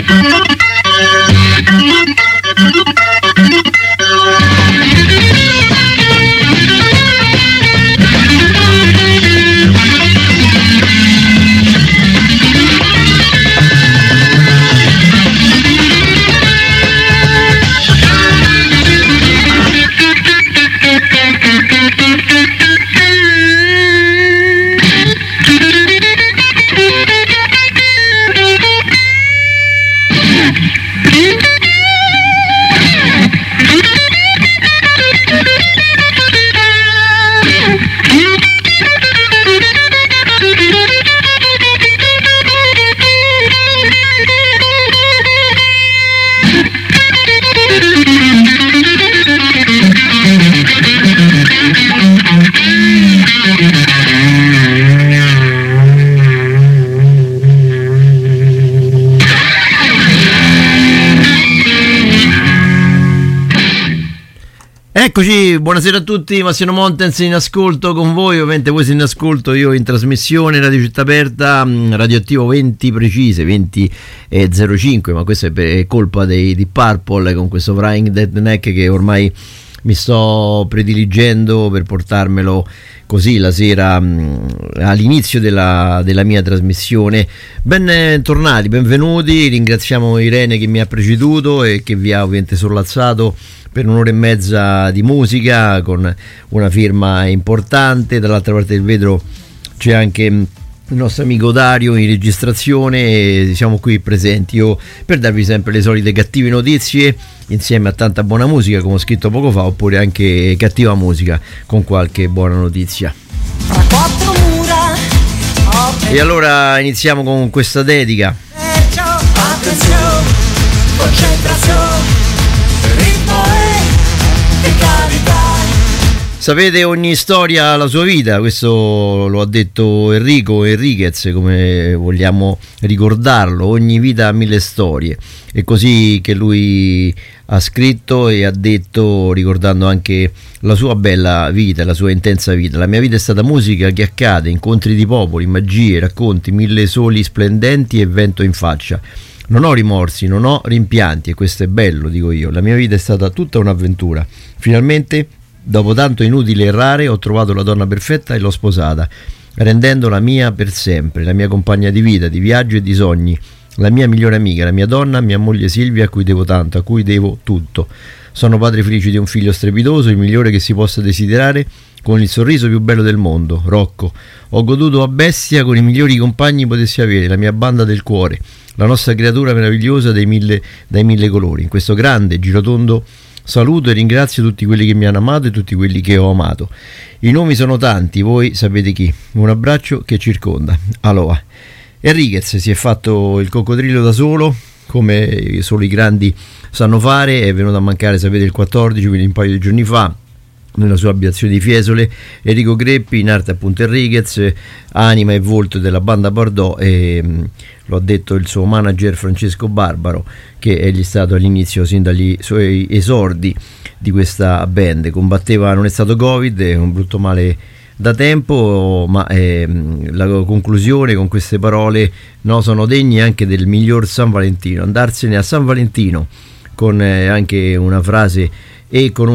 Eccoci, buonasera a tutti, Massimo Montens in ascolto con voi, ovviamente voi siete in ascolto, io in trasmissione, Radio Città Aperta, radioattivo 20 precise, 20:05, ma questo è colpa dei Deep Purple con questo Flying Dead Neck che ormai mi sto prediligendo per portarmelo così la sera all'inizio della mia trasmissione. Bentornati, benvenuti, ringraziamo Irene che mi ha preceduto e che vi ha ovviamente sollazzato per un'ora e mezza di musica con una firma importante. Dall'altra parte del vetro c'è anche il nostro amico Dario in registrazione e siamo qui presenti io per darvi sempre le solite cattive notizie insieme a tanta buona musica, come ho scritto poco fa, oppure anche cattiva musica con qualche buona notizia. E allora iniziamo con questa dedica. Attenzione, concentrazione, ritmo e vitalità. Sapete, ogni storia ha la sua vita, questo lo ha detto Enrico Enriquez, come vogliamo ricordarlo, ogni vita ha 1000 storie, è così che lui ha scritto e ha detto, ricordando anche la sua bella vita, la sua intensa vita. La mia vita è stata musica che accade, incontri di popoli, magie, racconti, 1000 soli splendenti e vento in faccia. Non ho rimorsi, non ho rimpianti e questo è bello, dico io. La mia vita è stata tutta un'avventura. Finalmente, dopo tanto inutile errare, ho trovato la donna perfetta e l'ho sposata, rendendola mia per sempre, la mia compagna di vita, di viaggio e di sogni, la mia migliore amica, la mia donna, mia moglie Silvia, a cui devo tanto, a cui devo tutto. Sono padre felice di un figlio strepitoso, il migliore che si possa desiderare, con il sorriso più bello del mondo, Rocco. Ho goduto a bestia con i migliori compagni potessi avere, la mia banda del cuore, la nostra creatura meravigliosa dai mille colori. In questo grande girotondo saluto e ringrazio tutti quelli che mi hanno amato e tutti quelli che ho amato. I nomi sono tanti, voi sapete chi. Un abbraccio che circonda. Aloha. Enriquez si è fatto il coccodrillo da solo, come solo i grandi sanno fare. È venuto a mancare, sapete, il 14, quindi un paio di giorni fa, nella sua abitazione di Fiesole. Enrico Greppi, in arte appunto Enriquez, anima e volto della banda Bardot, e lo ha detto il suo manager Francesco Barbaro, che egli è stato all'inizio, sin dagli suoi esordi di questa band. Combatteva, non è stato Covid, è un brutto male da tempo, ma la conclusione con queste parole, no, sono degni anche del miglior San Valentino. Andarsene a San Valentino con anche una frase e con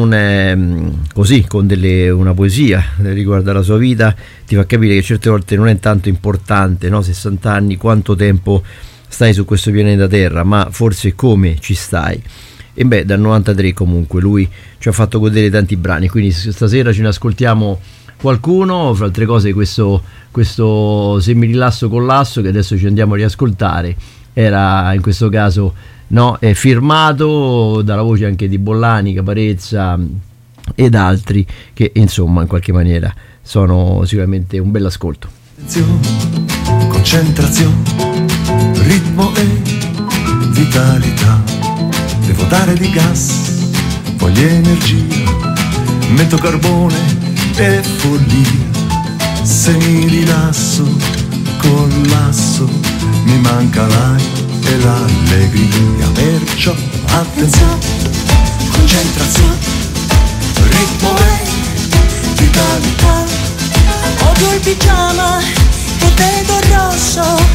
una poesia riguardo alla sua vita, ti fa capire che certe volte non è tanto importante, no? 60 anni, quanto tempo stai su questo pianeta Terra, ma forse come ci stai. E beh, dal 93 comunque lui ci ha fatto godere tanti brani, quindi stasera ce ne ascoltiamo qualcuno, fra altre cose questo Se mi rilasso collasso, che adesso ci andiamo a riascoltare, era in questo caso, no, è firmato dalla voce anche di Bollani, Caparezza ed altri, che insomma in qualche maniera sono sicuramente un bel ascolto. Concentrazione, ritmo e vitalità. Devo dare di gas, voglio energia, metto carbone e follia. Se mi rilasso, collasso, mi manca l'aria e l'allegria. Perciò attenzione, concentrazione, ritmo e vitalità. Odio il pigiama e vedo rosso,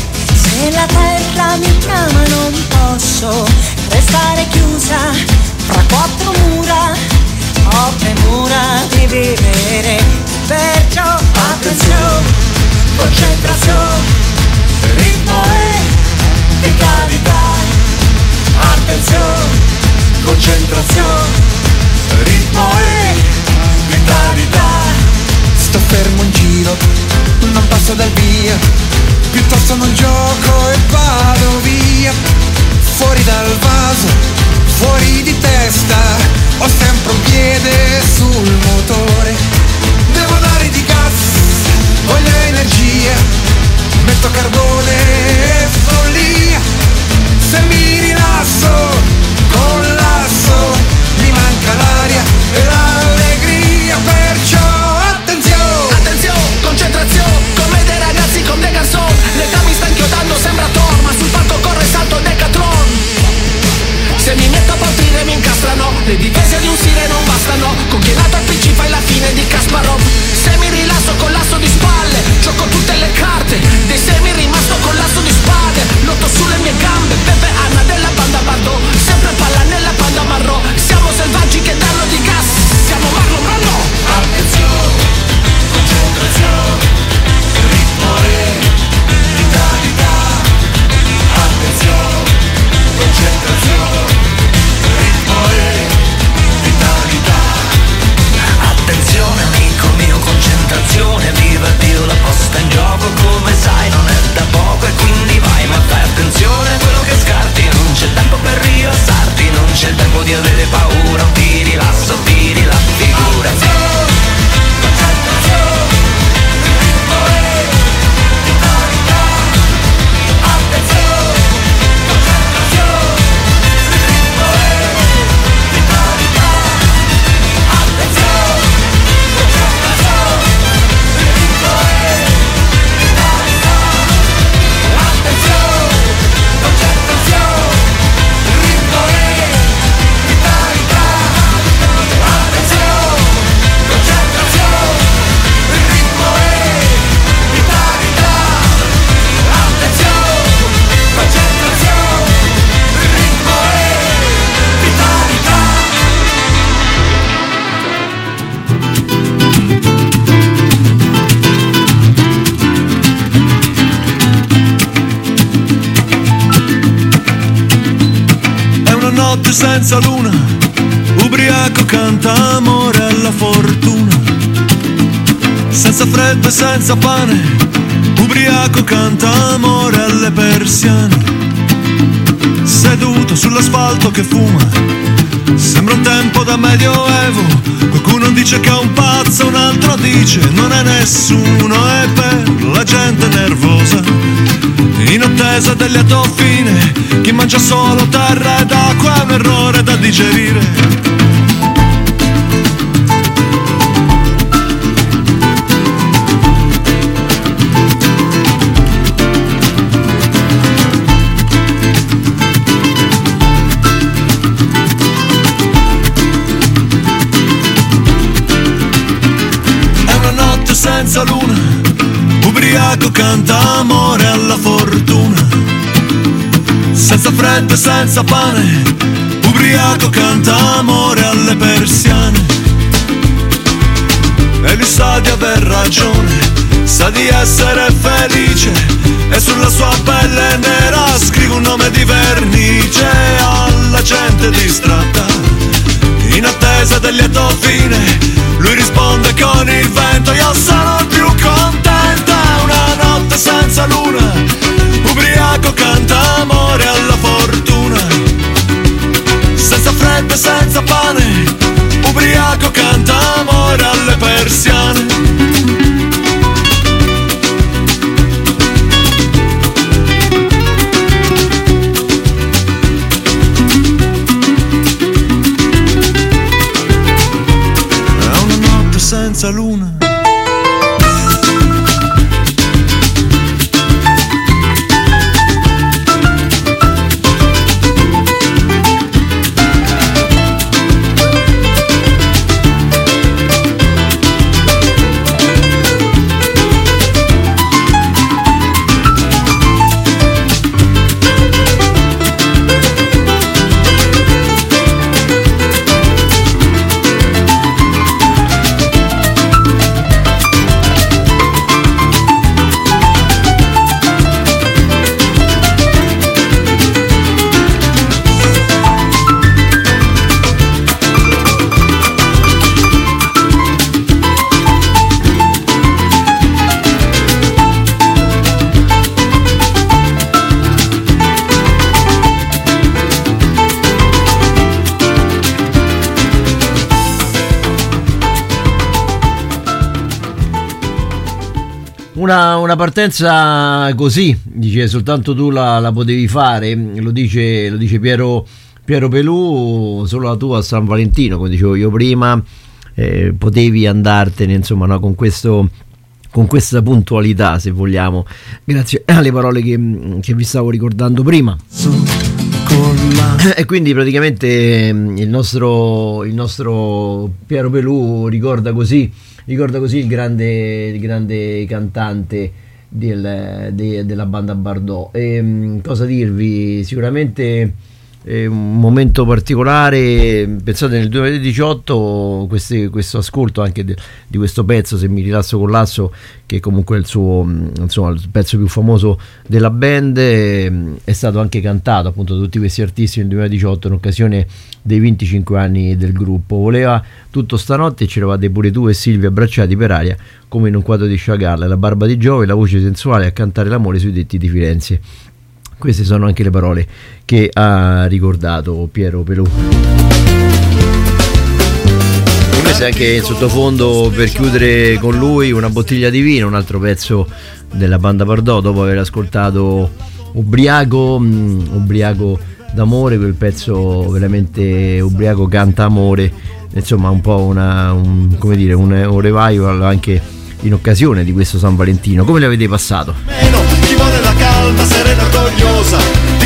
Se la terra mi chiama non posso restare chiusa fra quattro mura, ho premura di vivere, perciò attenzione, concentrazione, ritmo e vitalità. Attenzione, concentrazione, ritmo e vitalità. Sto fermo in giro, non passo dal via, piuttosto non gioco e vado via. Fuori dal vaso, fuori di testa, ho sempre un piede sul motore. Devo dare di gas, voglio energia, metto carbone e follia. Se mi rilasso, collasso, mi manca l'aria e l'allegria, perciò attenzione, attenzione, concentrazione, come dei ragazzi con dei canzoni. L'età mi sta inchiodando, sembra Thor, ma sul palco corre salto Decathlon. Se mi metto a partire mi incastrano, le difese di un sire non bastano, con chi è nato al PC fai la fine di Kasparov. Se mi rilasso con l'asso di spalle, gioco tutte le carte, dei semi rimasto con l'asso di spade, lotto sulle mie gambe, Pepe Anna della banda Bardot, sempre palla nella panda marrò, siamo selvaggi che danno di gas, siamo Marlon Brando. Attenzione, concentrazione, ritmo e vitalità. Attenzione, concentrazione, ritmo e vitalità. Attenzione amico mio, concentrazione, viva Dio, la posta in gioco come sai non è da poco e quindi vai, ma fai attenzione a quello che scarti, non c'è tempo per rilassarti, non c'è tempo di avere paura, ti rilasso, tiri la figura. Senza luna, ubriaco canta amore alla fortuna. Senza freddo e senza pane, ubriaco canta amore alle persiane. Seduto sull'asfalto che fuma, sembra un tempo da medioevo. Qualcuno dice che è un pazzo, un altro dice non è nessuno. E per la gente nervosa, in attesa del lieto fine, chi mangia solo terra ed acqua è un errore da digerire. È una notte senza luna, ubriaco canta amore alla fortuna. Senza freddo e senza pane, ubriaco canta amore alle persiane. E lui sa di aver ragione, sa di essere felice, e sulla sua pelle nera scrive un nome di vernice. Alla gente distratta, in attesa del lieto fine, lui risponde con il vento: io sono il più contento. È una notte senza luna, ubriaco canta amore alla fortuna. Senza freddo e senza pane, ubriaco canta amore alle persiane. È una notte senza luna. Una partenza così, dice, soltanto tu la potevi fare, lo dice Piero Pelù, solo la tua a San Valentino, come dicevo io prima, potevi andartene, insomma, no, con questa puntualità, se vogliamo, grazie alle parole che vi stavo ricordando prima. E quindi praticamente il nostro Piero Pelù ricorda così il grande cantante della banda Bardot. Cosa dirvi? Sicuramente un momento particolare. Pensate, nel 2018 questo ascolto anche di questo pezzo, Se mi rilasso con l'asso, che comunque è il suo, insomma, il pezzo più famoso della band, è stato anche cantato appunto da tutti questi artisti nel 2018 in occasione dei 25 anni del gruppo. Voleva tutto stanotte e c'eravate pure tu e Silvia abbracciati per aria come in un quadro di Chagall, la barba di Giove, la voce sensuale a cantare l'amore sui tetti di Firenze. Queste sono anche le parole che ha ricordato Piero Pelù. Questo è anche in sottofondo, per chiudere con lui, Una bottiglia di vino, un altro pezzo della banda Bardot, dopo aver ascoltato Ubriaco d'amore, quel pezzo veramente ubriaco canta amore, insomma un po' un revival anche in occasione di questo San Valentino. Come l'avete passato? Chi vuole la calma, serena, orgogliosa.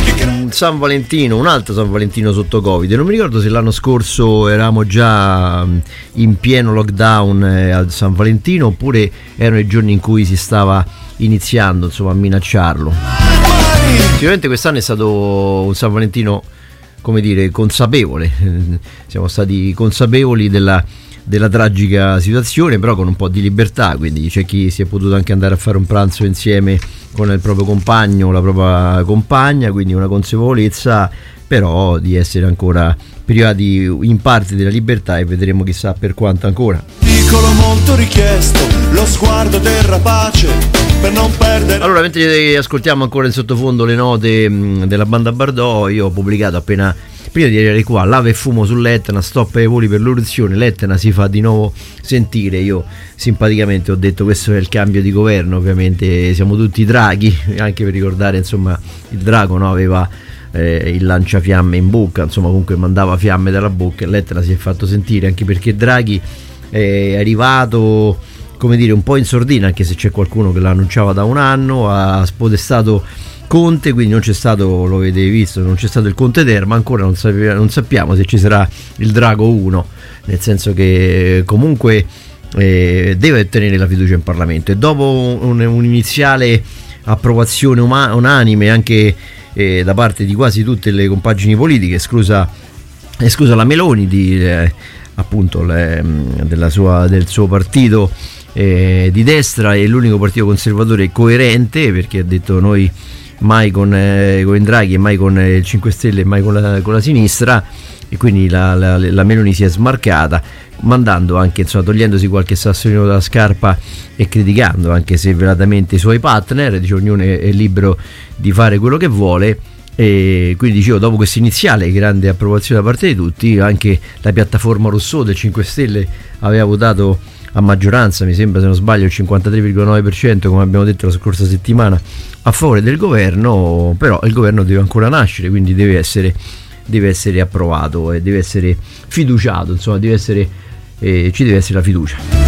San Valentino, un altro San Valentino sotto Covid. Non mi ricordo se l'anno scorso eravamo già in pieno lockdown al San Valentino, oppure erano i giorni in cui si stava iniziando, insomma, a minacciarlo. Sicuramente quest'anno è stato un San Valentino, come dire, consapevole. Siamo stati consapevoli della tragica situazione, però con un po' di libertà, quindi c'è chi si è potuto anche andare a fare un pranzo insieme con il proprio compagno o la propria compagna, quindi una consapevolezza però di essere ancora privati in parte della libertà, e vedremo chissà per quanto ancora. Piccolo molto richiesto, lo sguardo del rapace per non perdere. Allora, mentre ascoltiamo ancora in sottofondo le note della banda Bardot, io ho pubblicato appena prima di arrivare qua, lava e fumo sull'Etna, stop ai voli per l'eruzione, l'Etna si fa di nuovo sentire. Io simpaticamente ho detto questo è il cambio di governo, ovviamente siamo tutti Draghi, anche per ricordare, insomma, il drago, no, aveva il lanciafiamme in bocca, insomma comunque mandava fiamme dalla bocca, e l'Etna si è fatto sentire, anche perché Draghi è arrivato, come dire, un po' in sordina, anche se c'è qualcuno che l'annunciava da un anno, ha spodestato Conte, quindi non c'è stato, lo avete visto, non c'è stato il Conte Ter, ma ancora non sappiamo se ci sarà il Drago 1, nel senso che comunque deve ottenere la fiducia in Parlamento, e dopo un'iniziale approvazione unanime anche da parte di quasi tutte le compagini politiche, esclusa la Meloni, appunto del suo partito di destra, è l'unico partito conservatore coerente, perché ha detto noi mai con Draghi e mai con il 5 Stelle e mai con la sinistra, e quindi la Meloni si è smarcata, mandando anche, insomma, togliendosi qualche sassolino dalla scarpa e criticando anche severatamente i suoi partner. Dice ognuno è libero di fare quello che vuole, e quindi dicevo, dopo questa iniziale grande approvazione da parte di tutti, anche la piattaforma Rousseau del 5 Stelle aveva votato a maggioranza, mi sembra, se non sbaglio il 53,9%, come abbiamo detto la scorsa settimana, a favore del governo. Però il governo deve ancora nascere, quindi deve essere approvato e deve essere fiduciato, insomma ci deve essere la fiducia.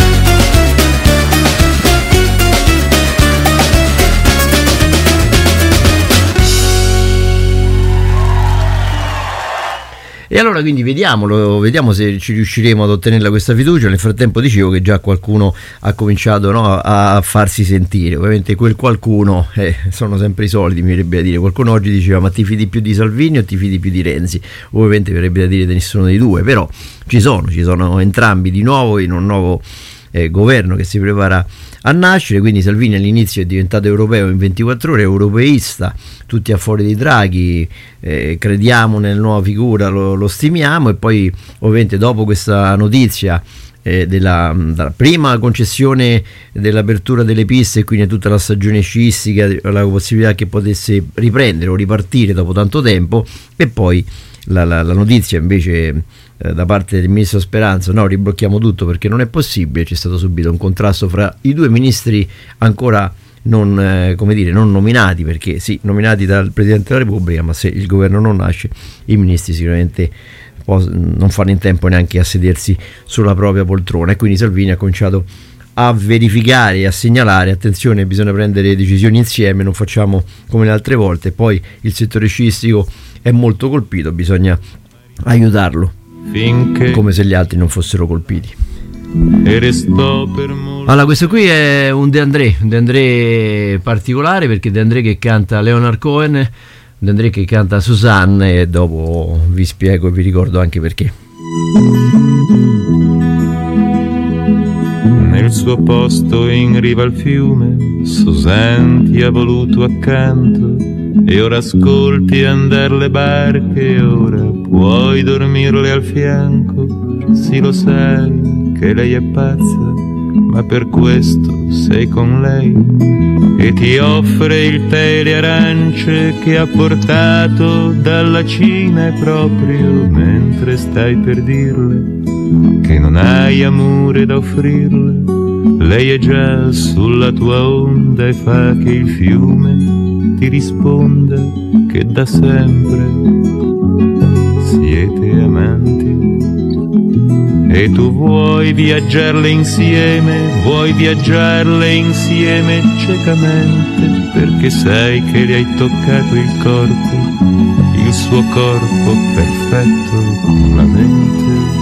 E allora quindi vediamo se ci riusciremo ad ottenere questa fiducia. Nel frattempo dicevo che già qualcuno ha cominciato, no, a farsi sentire. Ovviamente quel qualcuno sono sempre i soliti, mi verrebbe da dire. Qualcuno oggi diceva: ma ti fidi più di Salvini o ti fidi più di Renzi? Ovviamente verrebbe da dire di nessuno dei due, però ci sono entrambi di nuovo in un nuovo governo che si prepara a nascere. Quindi Salvini all'inizio è diventato europeo in 24 ore, europeista, tutti a fuori di Draghi, crediamo nella nuova figura, lo stimiamo, e poi ovviamente dopo questa notizia della prima concessione dell'apertura delle piste e quindi tutta la stagione sciistica, la possibilità che potesse riprendere o ripartire dopo tanto tempo, e poi la notizia invece da parte del ministro Speranza: no, riblocchiamo tutto perché non è possibile. C'è stato subito un contrasto fra i due ministri ancora non nominati, perché sì, nominati dal Presidente della Repubblica, ma se il governo non nasce i ministri sicuramente non fanno in tempo neanche a sedersi sulla propria poltrona, e quindi Salvini ha cominciato a verificare e a segnalare: attenzione, bisogna prendere decisioni insieme, non facciamo come le altre volte, poi il settore sciistico è molto colpito, bisogna aiutarlo finché, come se gli altri non fossero colpiti. E restò per molto. Allora, questo qui è un De André particolare, perché De André che canta Leonard Cohen, De André che canta Suzanne, e dopo vi spiego e vi ricordo anche perché. Nel suo posto in riva al fiume Suzanne ti ha voluto accanto, e ora ascolti andar le barche, ora puoi dormirle al fianco. Sì, lo sai che lei è pazza, ma per questo sei con lei, e ti offre il tè e le arance che ha portato dalla Cina, e proprio mentre stai per dirle che non hai amore da offrirle, lei è già sulla tua onda e fa che il fiume ti risponda che da sempre siete amanti. E tu vuoi viaggiarle insieme ciecamente, perché sai che le hai toccato il suo corpo perfetto con la mente.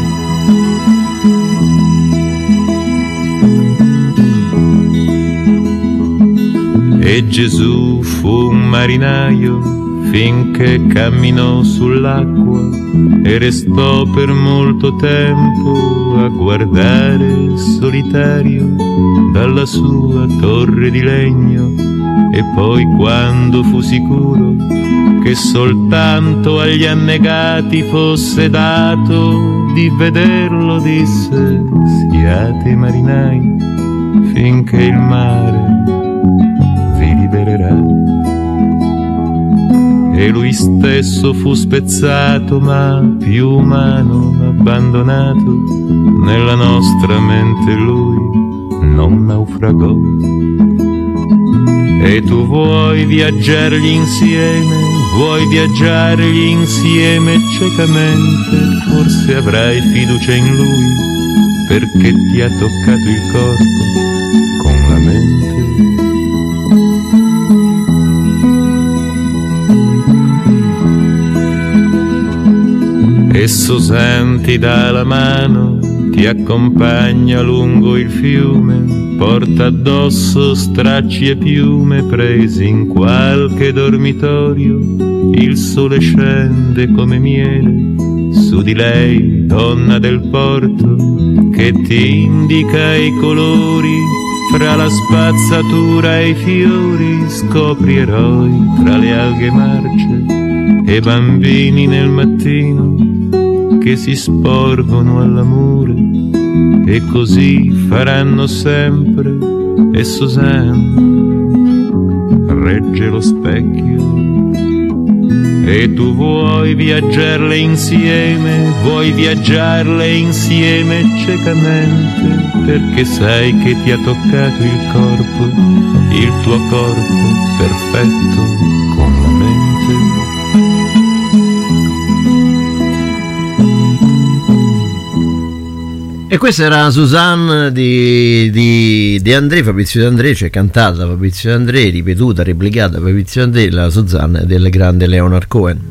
E Gesù fu un marinaio finché camminò sull'acqua, e restò per molto tempo a guardare solitario dalla sua torre di legno, e poi quando fu sicuro che soltanto agli annegati fosse dato di vederlo, disse: siate marinai finché il mare vi libererà. E lui stesso fu spezzato, ma più umano, abbandonato, nella nostra mente lui non naufragò. E tu vuoi viaggiargli insieme ciecamente, forse avrai fiducia in lui, perché ti ha toccato il corpo con la mente. E Suzanne ti dà la mano, ti accompagna lungo il fiume, porta addosso stracci e piume presi in qualche dormitorio. Il sole scende come miele su di lei, donna del porto, che ti indica i colori fra la spazzatura e i fiori. Scopri eroi tra le alghe marce e bambini nel mattino che si sporgono all'amore, e così faranno sempre. E Suzanne regge lo specchio. E tu vuoi viaggiarle insieme ciecamente, perché sai che ti ha toccato il tuo corpo perfetto con la mente. E questa era Suzanne di De André, Fabrizio De André, cioè cantata da Fabrizio De André, ripetuta, replicata da Fabrizio De André, la Suzanne del grande Leonard Cohen.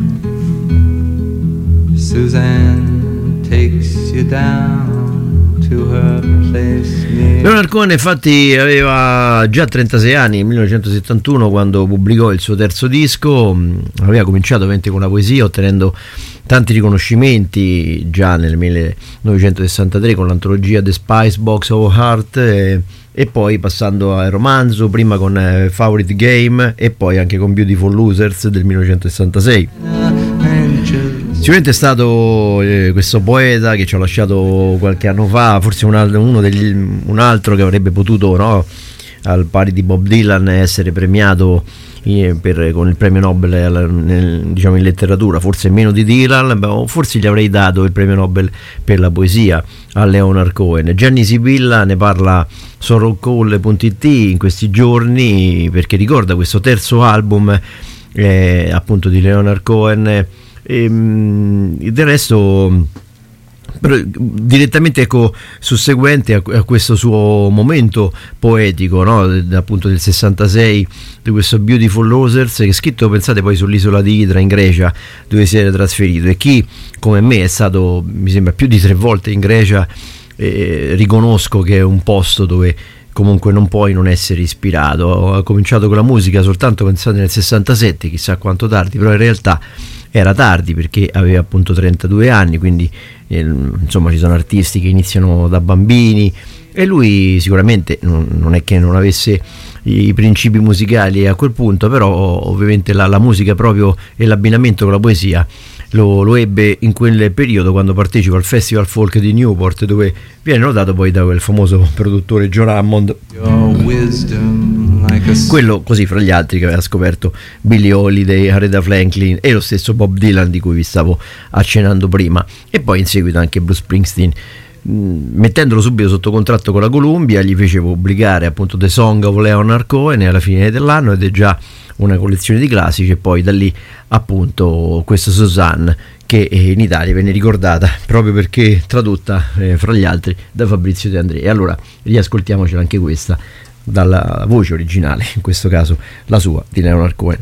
Suzanne takes you down to her place near. Leonard Cohen infatti aveva già 36 anni nel 1971 quando pubblicò il suo terzo disco. Aveva cominciato ovviamente con la poesia, ottenendo tanti riconoscimenti già nel 1963 con l'antologia The Spice Box of Heart, e poi passando al romanzo, prima con Favorite Game e poi anche con Beautiful Losers del 1966. Sicuramente è stato questo poeta che ci ha lasciato qualche anno fa, forse un altro che avrebbe potuto, no, al pari di Bob Dylan, essere premiato con il premio Nobel diciamo in letteratura, forse meno di Dylan, forse gli avrei dato il premio Nobel per la poesia a Leonard Cohen. Gianni Sibilla ne parla su rockcall.it in questi giorni, perché ricorda questo terzo album appunto di Leonard Cohen, del resto però direttamente, ecco, susseguente a questo suo momento poetico, no? Appunto del 66, di questo Beautiful Losers, che è scritto, pensate, poi sull'isola di Hydra in Grecia, dove si era trasferito, e chi come me è stato, mi sembra, più di 3 volte in Grecia, riconosco che è un posto dove comunque non puoi non essere ispirato. Ho cominciato con la musica soltanto, pensate, nel 67, chissà quanto tardi, però in realtà era tardi, perché aveva appunto 32 anni, quindi insomma ci sono artisti che iniziano da bambini, e lui sicuramente non è che non avesse i principi musicali a quel punto, però ovviamente la musica proprio e l'abbinamento con la poesia lo ebbe in quel periodo, quando partecipa al Festival Folk di Newport, dove viene notato poi da quel famoso produttore John Hammond, quello, così fra gli altri, che aveva scoperto Billie Holiday, Aretha Franklin e lo stesso Bob Dylan di cui vi stavo accennando prima, e poi in seguito anche Bruce Springsteen. Mettendolo subito sotto contratto con la Columbia, gli fece pubblicare appunto The Song of Leonard Cohen alla fine dell'anno, ed è già una collezione di classici, e poi da lì appunto questo Suzanne, che in Italia venne ricordata proprio perché tradotta fra gli altri da Fabrizio De André. E allora riascoltiamocela anche questa dalla voce originale, in questo caso la sua, di Leonard Cohen.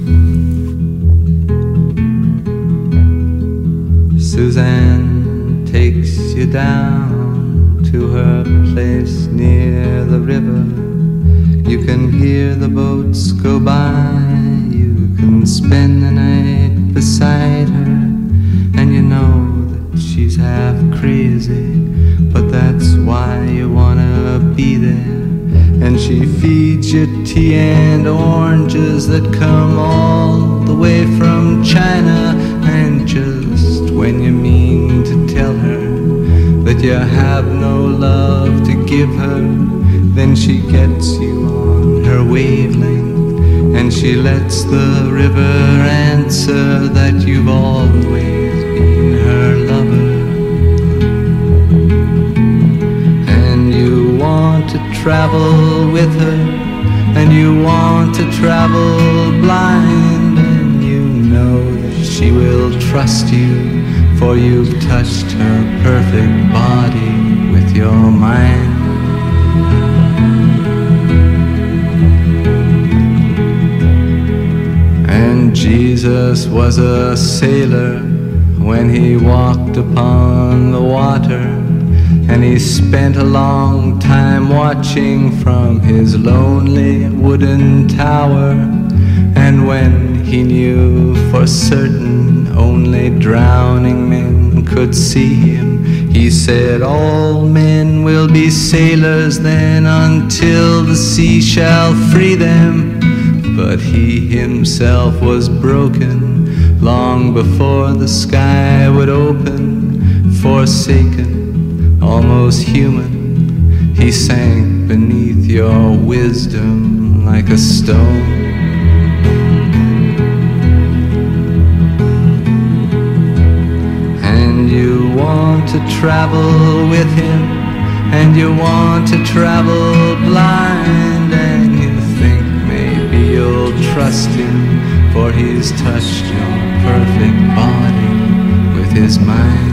Suzanne takes you down to her place near the river. You can hear the boats go by, you can spend the night beside her, and you know that she's half crazy, but that's why you wanna be there. And she feeds you tea and oranges that come all the way from China, and just when you mean to tell her that you have no love to give her, then she gets you on her wavelength, and she lets the river answer that you've always been her lover. And you want to travel with her, and you want to travel blind, and you know that she will trust you, for you've touched her perfect body with your mind. And Jesus was a sailor when he walked upon the water, and he spent a long time watching from his lonely wooden tower. And when he knew for certain only drowning men could see him, he said, all men will be sailors then, until the sea shall free them. But he himself was broken long before the sky would open. Forsaken, almost human, he sank beneath your wisdom like a stone. And you want to travel with him, and you want to travel blind, and you think maybe you'll trust him, for he's touched your perfect body with his mind.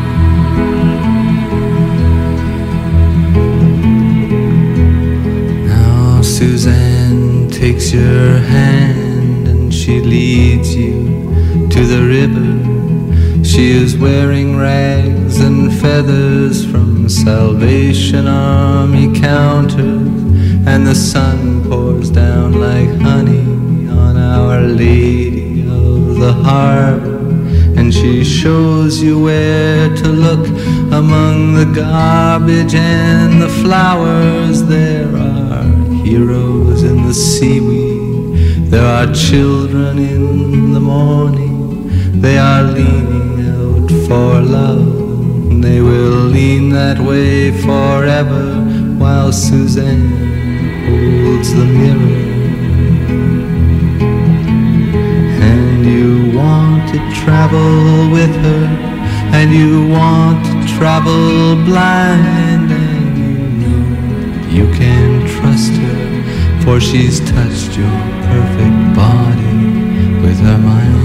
Now Suzanne takes your hand and she leads you to the river. She is wearing rags and feathers from Salvation Army counters, and the sun pours down like honey on Our Lady of the Harbor. And she shows you where to look among the garbage and the flowers. There are heroes in the seaweed, there are children in the morning. They are leaning out for love, they will lean that way forever, while Suzanne holds the mirror, and you want to travel with her, and you want to travel blind, and you know you can trust her, for she's touched your perfect body with her mind.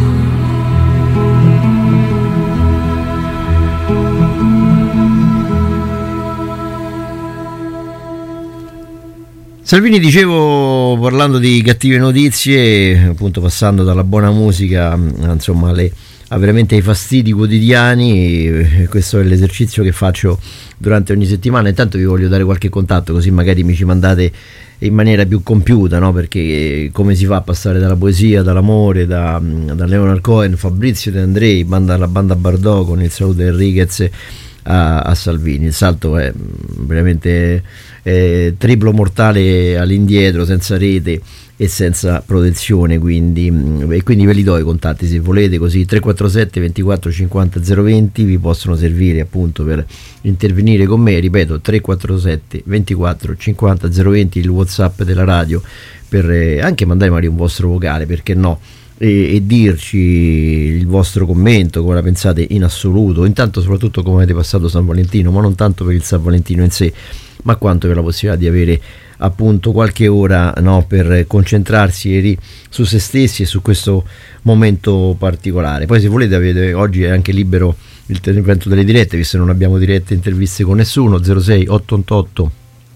Salvini, dicevo, parlando di cattive notizie, appunto passando dalla buona musica, insomma, a veramente ai fastidi quotidiani. Questo è l'esercizio che faccio durante ogni settimana. Intanto vi voglio dare qualche contatto, così magari mi ci mandate in maniera più compiuta, no? Perché come si fa a passare dalla poesia, dall'amore, da Leonard Cohen, Fabrizio De Andrei, la banda Bardot, con il saluto di Enriquez, a Salvini. Il salto è veramente triplo mortale all'indietro, senza rete e senza protezione, quindi ve li do i contatti se volete, così 347 24 50 020 vi possono servire appunto per intervenire con me. Ripeto, 347 24 50 020 il WhatsApp della radio, per anche mandare magari un vostro vocale, perché no, e dirci il vostro commento, come la pensate in assoluto, intanto soprattutto come avete passato San Valentino, ma non tanto per il San Valentino in sé, ma quanto per la possibilità di avere appunto qualche ora, no, per concentrarsi su se stessi e su questo momento particolare. Poi se volete oggi è anche libero il intervento delle dirette, visto che non abbiamo dirette interviste con nessuno. 06 888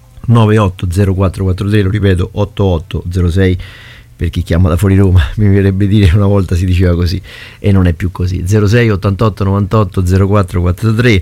980443, lo ripeto, 8806 per chi chiama da fuori Roma, mi verrebbe dire una volta si diceva così e non è più così. 06 88 98 0443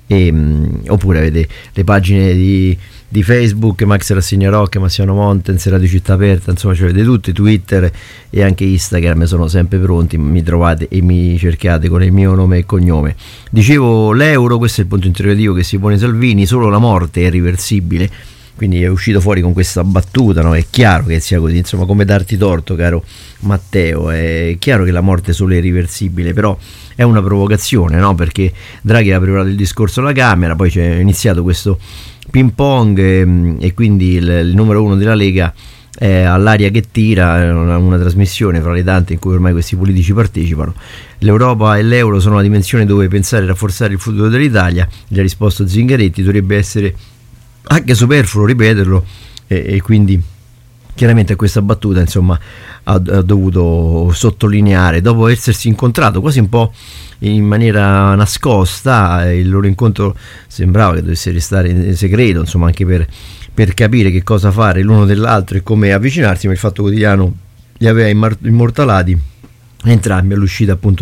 oppure avete le pagine di Facebook, Max Rassegna Rock, Massiano Montens, Radio Città Aperta, insomma ce l'avete tutti, Twitter e anche Instagram sono sempre pronti, mi trovate e mi cercate con il mio nome e cognome. Dicevo, l'euro, questo è il punto interrogativo che si pone Salvini, solo la morte è irreversibile, quindi è uscito fuori con questa battuta, no? È chiaro che sia così, insomma, come darti torto, caro Matteo, è chiaro che la morte solo è irreversibile, però è una provocazione, no? Perché Draghi ha preparato il discorso alla Camera, poi c'è iniziato questo ping pong e quindi il numero uno della Lega è all'aria che tira, una trasmissione fra le tante in cui ormai questi politici partecipano. L'Europa e l'euro sono la dimensione dove pensare e rafforzare il futuro dell'Italia, gli ha risposto Zingaretti, dovrebbe essere anche superfluo ripeterlo, e quindi chiaramente a questa battuta insomma ha dovuto sottolineare, dopo essersi incontrato quasi un po' in maniera nascosta, il loro incontro sembrava che dovesse restare in segreto, insomma, anche per capire che cosa fare l'uno dell'altro e come avvicinarsi, ma il Fatto Quotidiano li aveva immortalati entrambi all'uscita appunto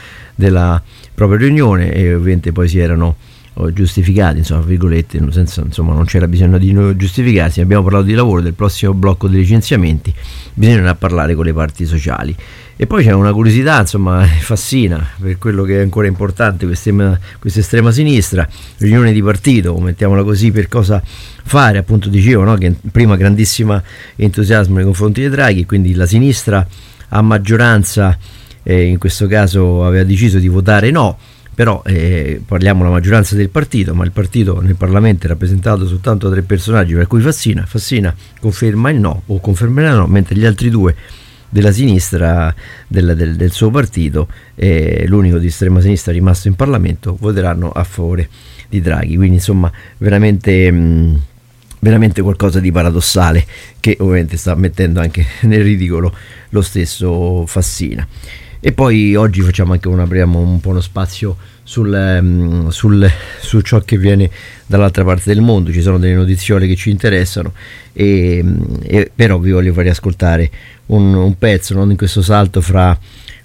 della propria riunione, e ovviamente poi si erano giustificati, insomma, virgolette, senza, insomma, non c'era bisogno di giustificarsi. Abbiamo parlato di lavoro, del prossimo blocco dei licenziamenti, bisognerà parlare con le parti sociali. E poi c'è una curiosità, insomma, fascina per quello che è ancora importante, questa estrema sinistra, riunione di partito, mettiamola così, per cosa fare, appunto dicevo, no? Che prima grandissimo entusiasmo nei confronti di Draghi, quindi la sinistra a maggioranza in questo caso aveva deciso di votare no, però parliamo della maggioranza del partito, ma il partito nel Parlamento è rappresentato soltanto da 3 personaggi, per cui Fassina conferma il no o confermerà il no, mentre gli altri 2 della sinistra del suo partito, l'unico di estrema sinistra rimasto in Parlamento, voteranno a favore di Draghi. Quindi insomma veramente qualcosa di paradossale, che ovviamente sta mettendo anche nel ridicolo lo stesso Fassina. E poi oggi apriamo un po' uno spazio su ciò che viene dall'altra parte del mondo. Ci sono delle notiziole che ci interessano, e però vi voglio fare ascoltare un pezzo, non in questo salto fra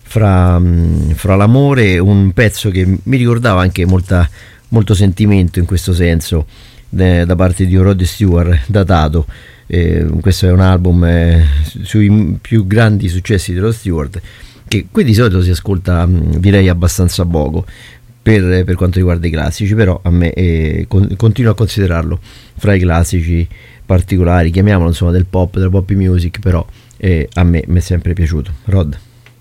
l'amore, un pezzo che mi ricordava anche molto sentimento in questo senso, da parte di Rod Stewart, Datato. Questo è un album sui più grandi successi di Rod Stewart, che qui di solito si ascolta, direi, abbastanza poco per quanto riguarda i classici, però a me continuo a considerarlo fra i classici particolari, chiamiamolo insomma del pop, della pop music, però a me mi è sempre piaciuto. Rod.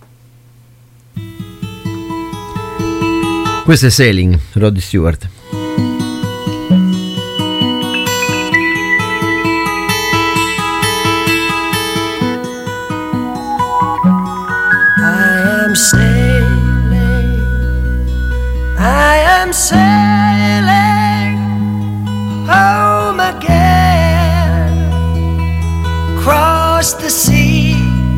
Questo è Sailing, Rod Stewart. sailing, I am sailing home again, across the sea.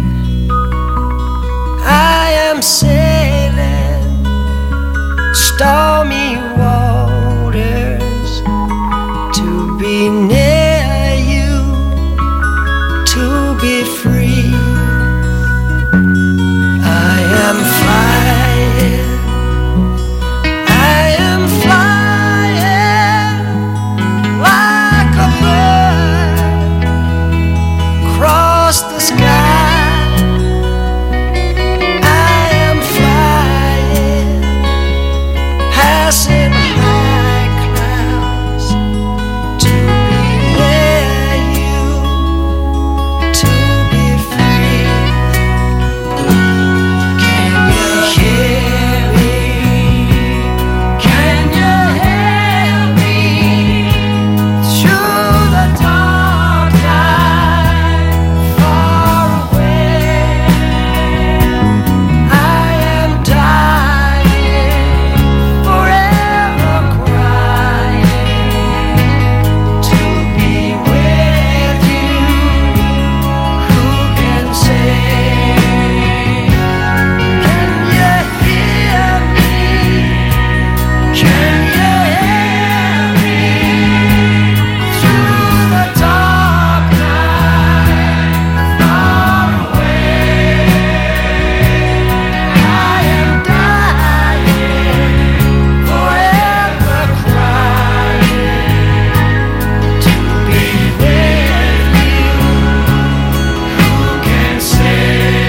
I am sailing stormy waters to be near you, to be free. I am flying, I am flying like a bird across the sky. I am flying, passing high clouds to be near you, to be free. Can you hear me? Can you hear me through the dark night, far away? I am dying, forever crying to be with you. Who can say? Can you hear me? Can you hear me through the dark night, far away? I am dying, forever crying to be with you. Who can say?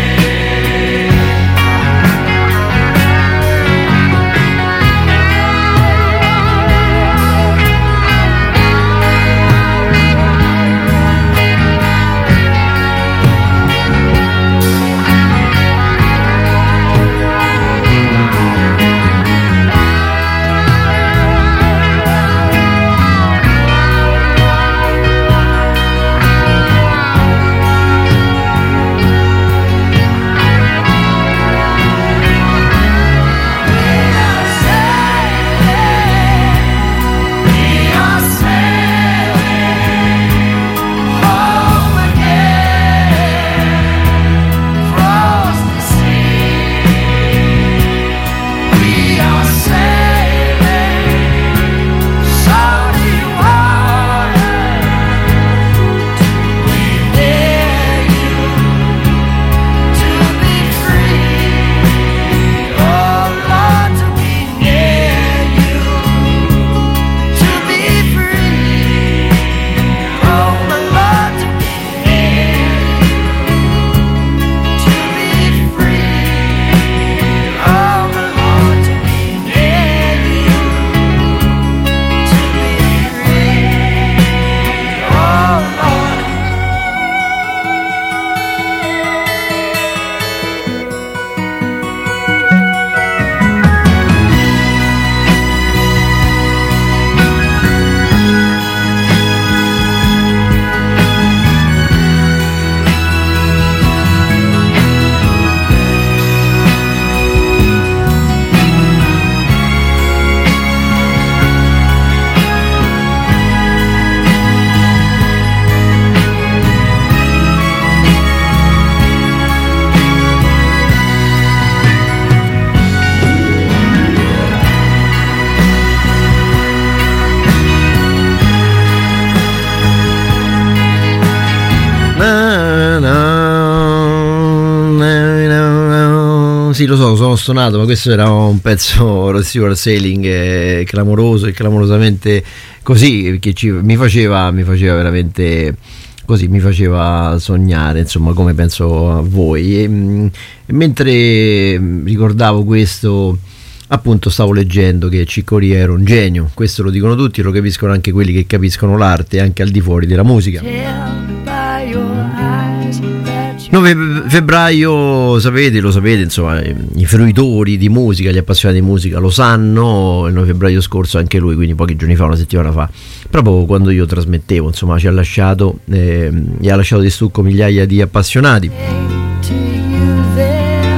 Sì, lo so, sono stonato, ma questo era un pezzo Rod Stewart Sailing, clamoroso e clamorosamente così, che mi faceva veramente così, mi faceva sognare, insomma, come penso a voi. E mentre ricordavo questo, appunto, stavo leggendo che Chick Corea era un genio. Questo lo dicono tutti, lo capiscono anche quelli che capiscono l'arte anche al di fuori della musica. 9 febbraio, lo sapete, insomma, i fruitori di musica, gli appassionati di musica lo sanno. Il 9 febbraio scorso anche lui, quindi pochi giorni fa, una settimana fa, proprio quando io trasmettevo, insomma, ci ha lasciato e ha lasciato di stucco migliaia di appassionati.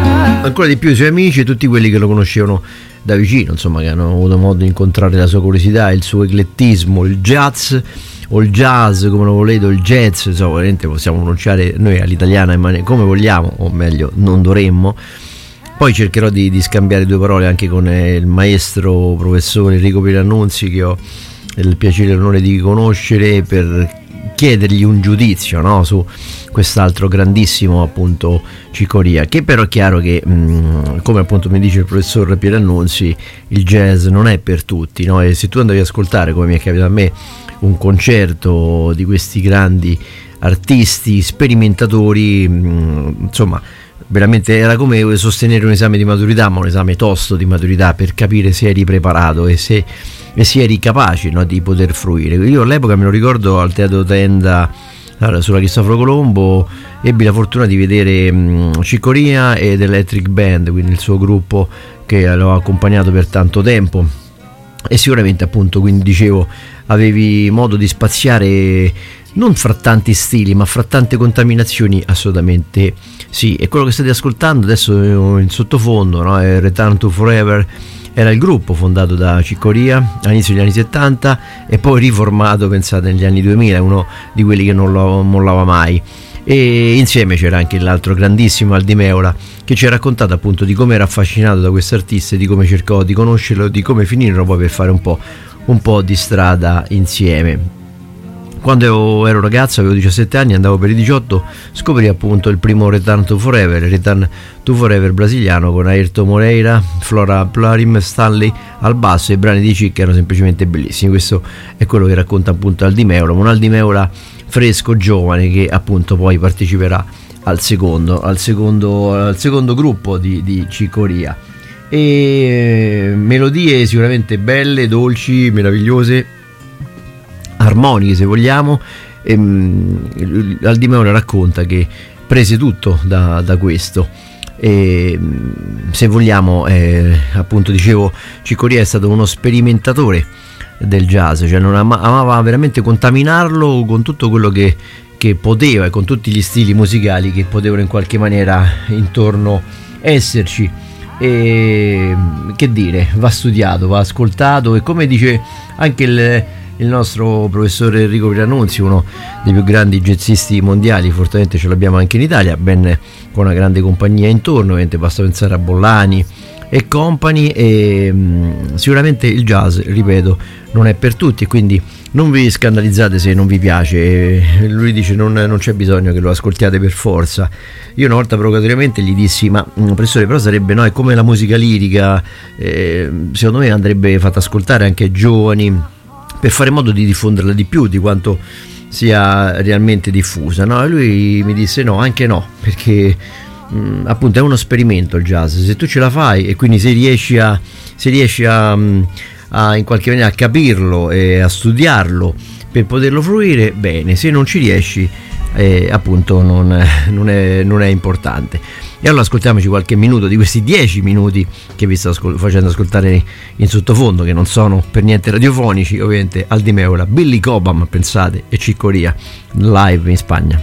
ancora di più i suoi amici e tutti quelli che lo conoscevano da vicino, insomma, che hanno avuto modo di incontrare la sua curiosità, il suo eclettismo, il jazz o il jazz come lo volete, o il jazz, insomma, veramente possiamo pronunciare noi all'italiana come vogliamo, o meglio non dovremmo. Poi cercherò di scambiare due parole anche con il maestro professore Enrico Pierannunzi, che ho il piacere e l'onore di conoscere, per chiedergli un giudizio, no, su quest'altro grandissimo appunto Cicoria, che però è chiaro che come appunto mi dice il professor Pierannunzi, il jazz non è per tutti, no? E se tu andavi ad ascoltare, come mi è capitato a me, un concerto di questi grandi artisti sperimentatori, insomma veramente era come sostenere un esame di maturità, ma un esame tosto di maturità, per capire se eri preparato e se eri capace, no, di poter fruire. Io all'epoca me lo ricordo al Teatro Tenda, sulla Cristoforo Colombo, ebbi la fortuna di vedere Cicoria ed Electric Band, quindi il suo gruppo che l'ho accompagnato per tanto tempo, e sicuramente appunto, quindi dicevo, avevi modo di spaziare non fra tanti stili ma fra tante contaminazioni, assolutamente sì. E quello che state ascoltando adesso in sottofondo, no, è Return to Forever. Era il gruppo fondato da Cicoria all'inizio degli anni 70 e poi riformato, pensate, negli anni 2000, uno di quelli che non lo mollava mai. E insieme c'era anche l'altro grandissimo Aldi Meola, che ci ha raccontato appunto di come era affascinato da questo artista e di come cercò di conoscerlo, di come finirono poi per fare un po' di strada insieme. Quando ero ragazzo, avevo 17 anni, andavo per i 18, scoprì appunto il primo Return to Forever brasiliano, con Ayrton Moreira, Flora Plarim, Stanley al basso, e i brani di Cic erano semplicemente bellissimi. Questo è quello che racconta appunto Aldi Meola, un Aldi Meola fresco, giovane, che appunto poi parteciperà al secondo gruppo di Cicoria. E melodie sicuramente belle, dolci, meravigliose, armoniche se vogliamo. Aldi Meola racconta che prese tutto da questo, e se vogliamo appunto dicevo, Cicoria è stato uno sperimentatore del jazz, cioè non amava veramente contaminarlo con tutto quello che poteva, e con tutti gli stili musicali che potevano in qualche maniera intorno esserci. E che dire, va studiato, va ascoltato, e come dice anche il nostro professore Enrico Pierannunzi, uno dei più grandi jazzisti mondiali, fortunatamente ce l'abbiamo anche in Italia, ben con una grande compagnia intorno, ovviamente basta pensare a Bollani e company. E sicuramente il jazz, ripeto, non è per tutti, e quindi non vi scandalizzate se non vi piace. Lui dice non c'è bisogno che lo ascoltiate per forza. Io una volta provocatoriamente gli dissi: ma professore, però sarebbe, no, è come la musica lirica, secondo me andrebbe fatta ascoltare anche ai giovani, per fare in modo di diffonderla di più di quanto sia realmente diffusa, no? E lui mi disse no, anche no, perché appunto è uno esperimento il jazz. Se tu ce la fai, e quindi se riesci a in qualche maniera a capirlo e a studiarlo per poterlo fruire, bene. Se non ci riesci, appunto non è importante. E allora ascoltiamoci qualche minuto di questi 10 minuti che vi sto facendo ascoltare in sottofondo, che non sono per niente radiofonici, ovviamente. Aldi Meola, Billy Cobham, pensate, e Cicoria live in Spagna.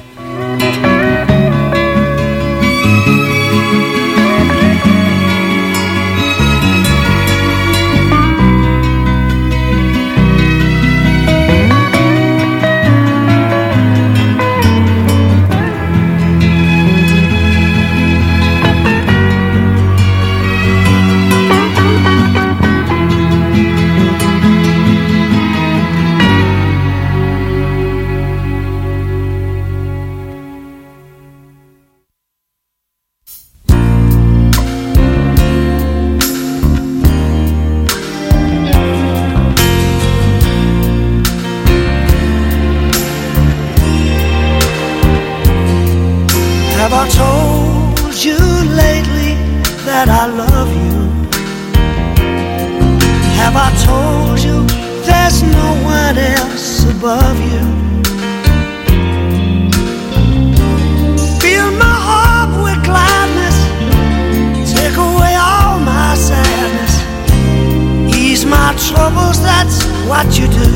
Have I told you lately that I love you? Have I told you there's no one else above you? Fill my heart with gladness, take away all my sadness, ease my troubles, that's what you do.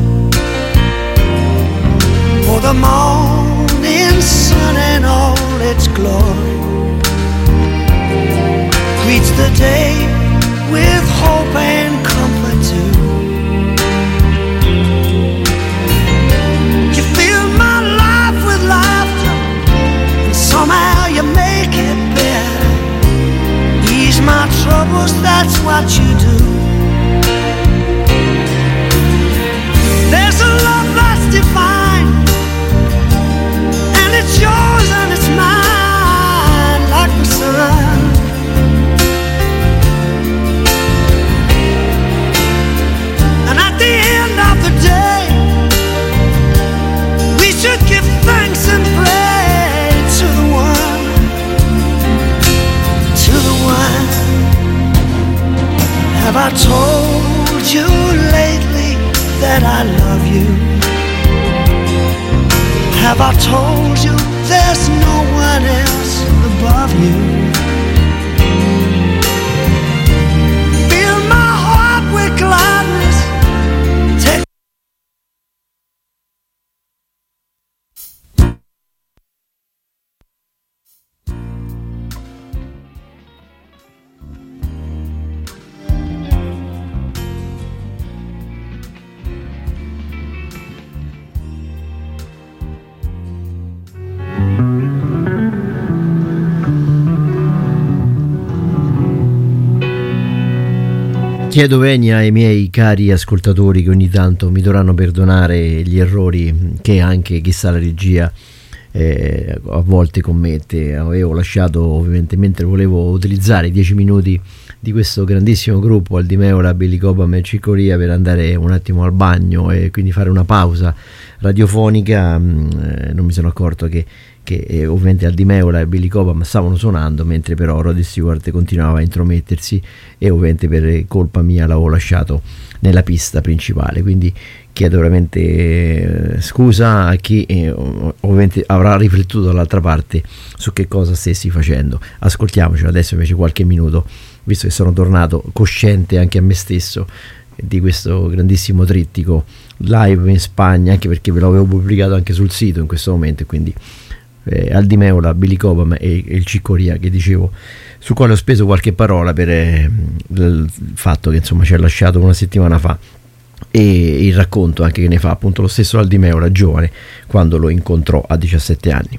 For the morning sun and all its glory, greets the day with hope and comfort too. You fill my life with laughter, and somehow you make it better. Ease my troubles, that's what you do. There's a love that's divine, and it's yours and it's mine, like the sun. And at the end of the day, we should give thanks and pray to the one, to the one. Have I told you lately that I love you? Have I told you there's no one else above you? Fill my heart with gladness. Take Chiedo venia ai miei cari ascoltatori che ogni tanto mi dovranno perdonare gli errori che anche chissà la regia a volte commette. Avevo lasciato, ovviamente, mentre volevo utilizzare i 10 minuti di questo grandissimo gruppo, Al Di Meola, Billy Cobham e Chick Corea, per andare un attimo al bagno e quindi fare una pausa radiofonica. Non mi sono accorto che ovviamente Al Di Meola e Billy Cobham stavano suonando, mentre però Rod Stewart continuava a intromettersi, e ovviamente per colpa mia l'avevo lasciato nella pista principale. Quindi chiedo veramente scusa a chi ovviamente avrà riflettuto dall'altra parte su che cosa stessi facendo. Ascoltiamocelo adesso invece qualche minuto, visto che sono tornato cosciente anche a me stesso di questo grandissimo trittico live in Spagna, anche perché ve l'avevo pubblicato anche sul sito in questo momento. E quindi Al Di Meola, Billy Cobham e il Chick Corea, che dicevo, sul quale ho speso qualche parola per il fatto che insomma ci ha lasciato una settimana fa, e il racconto anche che ne fa appunto lo stesso Al Di Meola giovane, quando lo incontrò a 17 anni.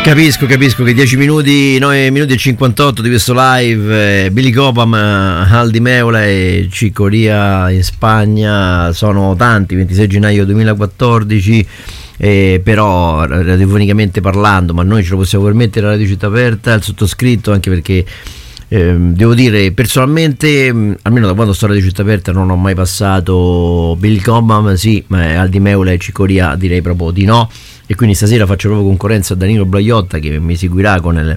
Capisco che 10 minuti, 9 minuti e 58 di questo live, Billy Cobham, Aldi Meola e Cicoria in Spagna sono tanti, 26 gennaio 2014, però radiofonicamente parlando, ma noi ce lo possiamo permettere, la Radio Città Aperta, il sottoscritto, anche perché devo dire personalmente, almeno da quando sto a Radio Città Aperta non ho mai passato Billy Cobham, sì, ma Aldi Meola e Cicoria direi proprio di no. E quindi stasera faccio proprio concorrenza a Danilo Blaiotta, che mi seguirà con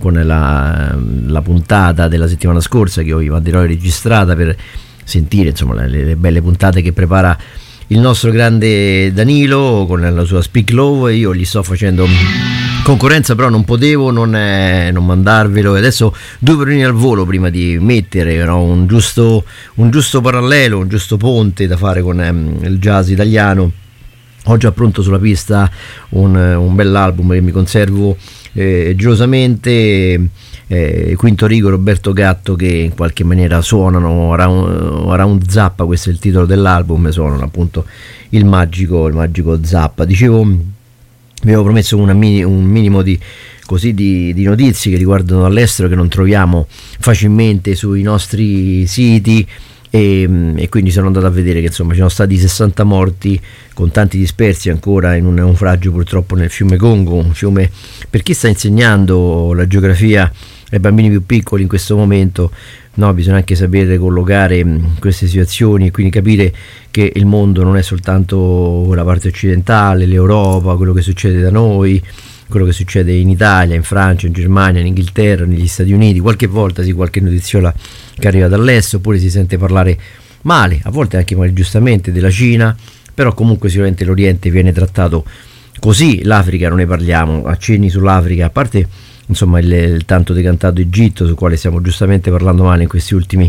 la puntata della settimana scorsa, che io vi manderò registrata per sentire insomma le belle puntate che prepara il nostro grande Danilo con la sua Speak Low, e io gli sto facendo concorrenza, però non potevo non mandarvelo. E adesso due parolini al volo prima di mettere, no, un giusto parallelo, un giusto ponte da fare con il jazz italiano. Ho già pronto sulla pista un bell'album che mi conservo gelosamente, Quinto Rigo, Roberto Gatto, che in qualche maniera suonano Around Zappa, questo è il titolo dell'album, suonano appunto il magico Zappa. Dicevo, vi avevo promesso un minimo di notizie che riguardano all'estero, che non troviamo facilmente sui nostri siti. E quindi sono andato a vedere che insomma ci sono stati 60 morti, con tanti dispersi ancora in un naufragio purtroppo nel fiume Congo, un fiume, per chi sta insegnando la geografia ai bambini più piccoli in questo momento, no, bisogna anche sapere collocare queste situazioni e quindi capire che il mondo non è soltanto la parte occidentale, l'Europa, quello che succede da noi, quello che succede in Italia, in Francia, in Germania, in Inghilterra, negli Stati Uniti. Qualche volta sì, qualche notiziola che arriva dall'est, oppure si sente parlare male, a volte anche male giustamente, della Cina, però comunque sicuramente l'Oriente viene trattato così. L'Africa non ne parliamo, accenni sull'Africa, a parte insomma il tanto decantato Egitto, sul quale stiamo giustamente parlando male in questi ultimi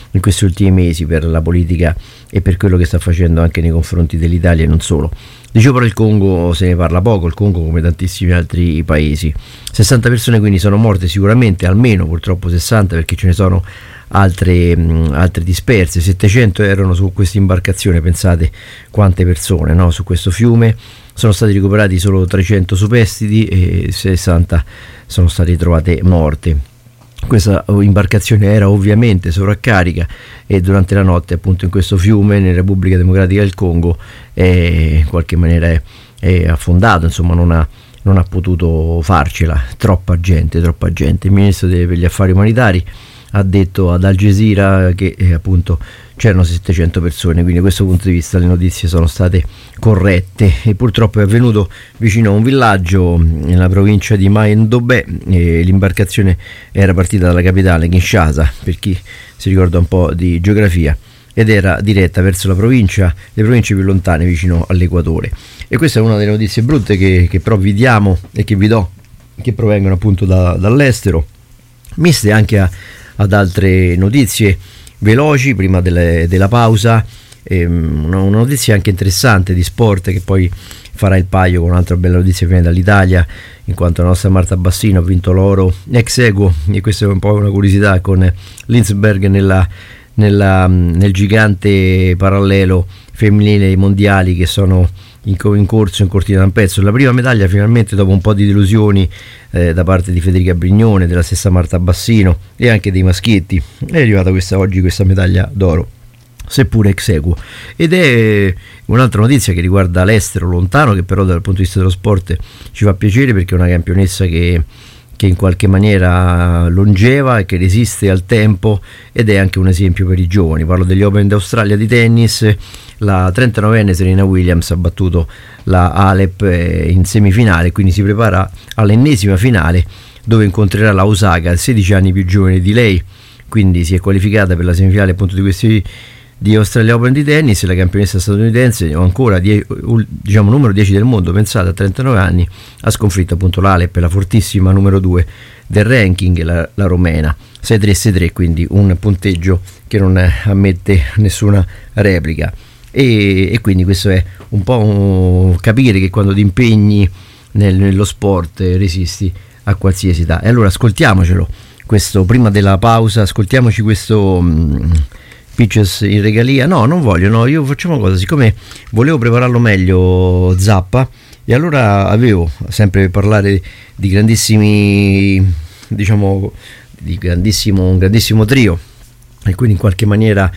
mesi per la politica e per quello che sta facendo anche nei confronti dell'Italia e non solo. Dicevo, però il Congo se ne parla poco, il Congo come tantissimi altri paesi. 60 persone quindi sono morte sicuramente, almeno purtroppo 60, perché ce ne sono altre disperse. 700 erano su questa imbarcazione, pensate quante persone, no? Su questo fiume sono stati recuperati solo 300 superstiti e 60 sono state trovate morte. Questa imbarcazione era ovviamente sovraccarica e durante la notte appunto in questo fiume nella Repubblica Democratica del Congo in qualche maniera è affondato, insomma non ha potuto farcela, troppa gente. Il ministro per gli affari umanitari ha detto ad Al Jazeera che appunto c'erano 700 persone, quindi da questo punto di vista le notizie sono state corrette. E purtroppo è avvenuto vicino a un villaggio nella provincia di Mai-Ndombe, l'imbarcazione era partita dalla capitale Kinshasa, per chi si ricorda un po' di geografia, ed era diretta verso le province più lontane vicino all'equatore. E questa è una delle notizie brutte che però vi diamo e che vi do, che provengono appunto dall'estero, miste anche ad altre notizie veloci prima della pausa. Una notizia anche interessante di sport, che poi farà il paio con un'altra bella notizia che viene dall'Italia, in quanto la nostra Marta Bassino ha vinto l'oro ex equo, e questa è un po' una curiosità, con Lindsberg nel gigante parallelo femminile ai mondiali che sono in corso in Cortina d'Ampezzo. La prima medaglia finalmente dopo un po' di delusioni da parte di Federica Brignone, della stessa Marta Bassino e anche dei maschietti. È arrivata oggi questa medaglia d'oro, seppure ex equo. Ed è un'altra notizia che riguarda l'estero lontano, che però dal punto di vista dello sport ci fa piacere, perché è una campionessa che in qualche maniera longeva e che resiste al tempo, ed è anche un esempio per i giovani. Parlo degli Open d'Australia di tennis. La 39enne Serena Williams ha battuto la Halep in semifinale, quindi si prepara all'ennesima finale, dove incontrerà la Osaka, 16 anni più giovane di lei, quindi si è qualificata per la semifinale appunto di questi di Australia Open di tennis. La campionessa statunitense, o ancora numero 10 del mondo, pensate, a 39 anni, ha sconfitto appunto l'Halep, la fortissima numero 2 del ranking, la romena, 6-3-6-3, quindi un punteggio che non ammette nessuna replica. E quindi questo è un po' capire che quando ti impegni nello sport resisti a qualsiasi età. E allora ascoltiamocelo questo prima della pausa, ascoltiamoci questo Peaches in regalia. No, non voglio, no, io facciamo una cosa, siccome volevo prepararlo meglio Zappa, E allora avevo, sempre per parlare di grandissimi, diciamo, un grandissimo trio, e quindi in qualche maniera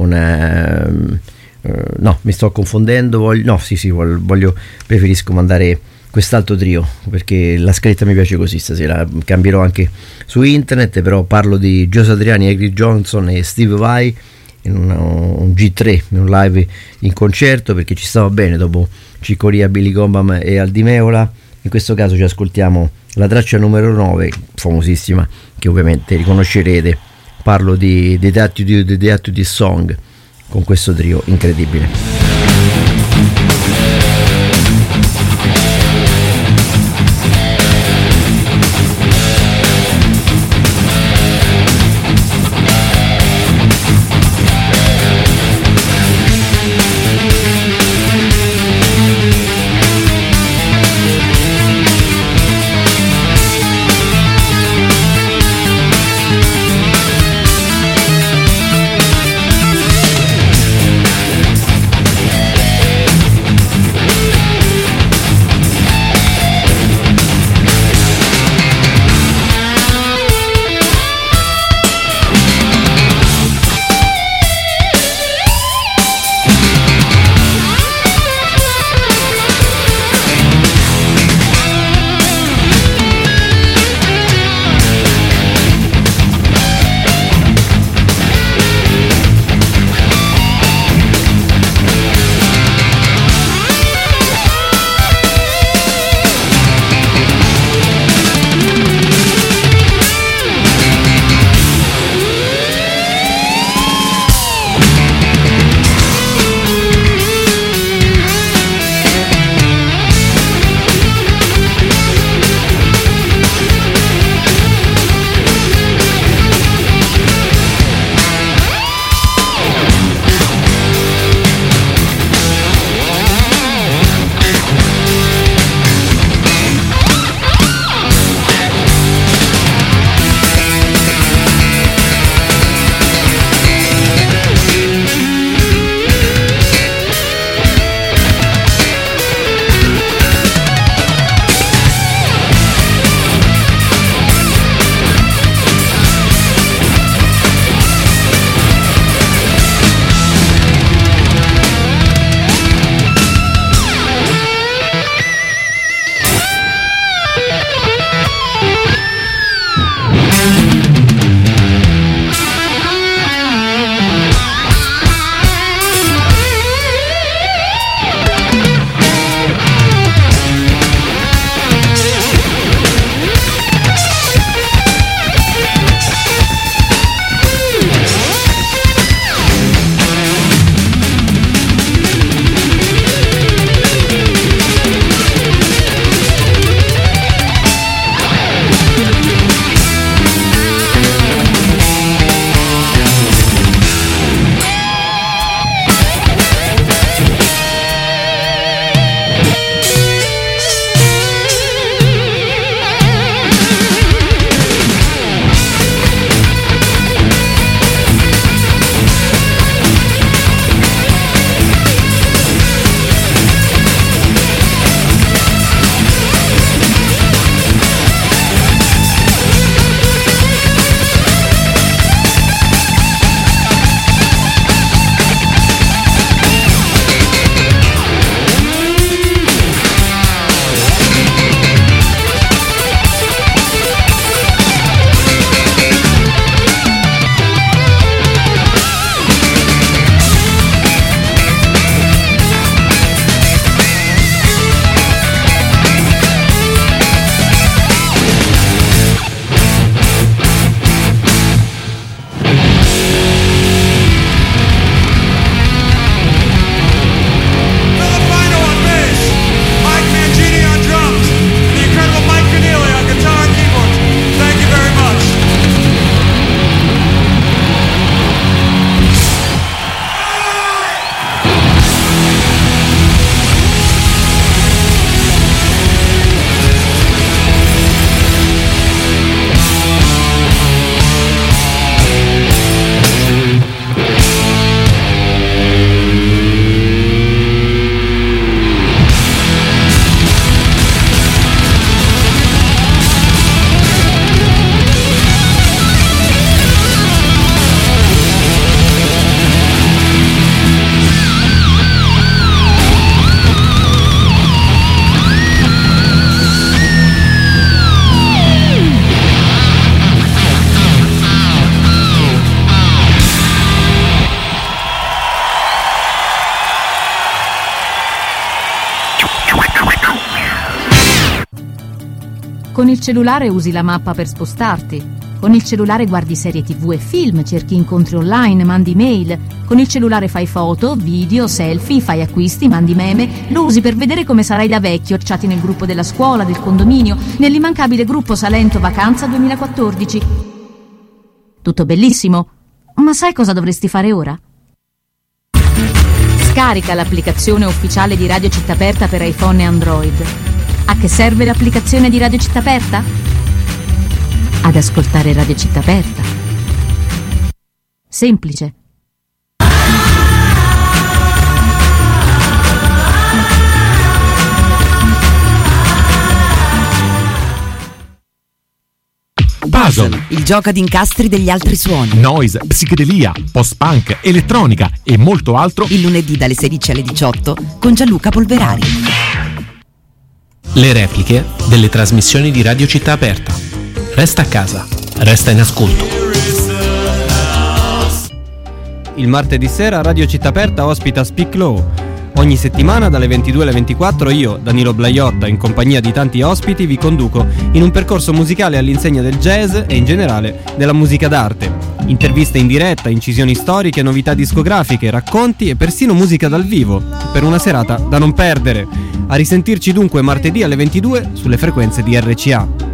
no, mi sto confondendo, preferisco mandare quest'altro trio perché la scritta mi piace così. Stasera cambierò anche su internet, però parlo di Joe Satriani, Eric Johnson e Steve Vai in un G3, in un live in concerto, perché ci stava bene dopo Cicoria, Billy Cobham e Aldi Meola. In questo caso ci ascoltiamo la traccia numero 9, famosissima, che ovviamente riconoscerete. Parlo di The Attitude Song, con questo trio incredibile. Con il cellulare usi la mappa per spostarti. Con il cellulare guardi serie TV e film, cerchi incontri online, mandi mail. Con il cellulare fai foto, video, selfie, fai acquisti, mandi meme. Lo usi per vedere come sarai da vecchio, chatti nel gruppo della scuola, del condominio, nell'immancabile gruppo Salento Vacanza 2014. Tutto bellissimo, ma sai cosa dovresti fare ora? Scarica l'applicazione ufficiale di Radio Città Aperta per iPhone e Android. A che serve l'applicazione di Radio Città Aperta? Ad ascoltare Radio Città Aperta. Semplice. Puzzle, il gioco ad incastri degli altri suoni. noise, psichedelia, post-punk, elettronica e molto altro. Il lunedì dalle 16 alle 18 con Gianluca Polverari. Le repliche delle trasmissioni di Radio Città Aperta. Resta a casa, resta in ascolto. Il martedì sera Radio Città Aperta ospita Speak Low. Ogni settimana dalle 22 alle 24 io, Danilo Blaiotta, in compagnia di tanti ospiti, vi conduco in un percorso musicale all'insegna del jazz e in generale della musica d'arte. Interviste in diretta, incisioni storiche, novità discografiche, racconti e persino musica dal vivo, per una serata da non perdere. A risentirci dunque martedì alle 22 sulle frequenze di RCA.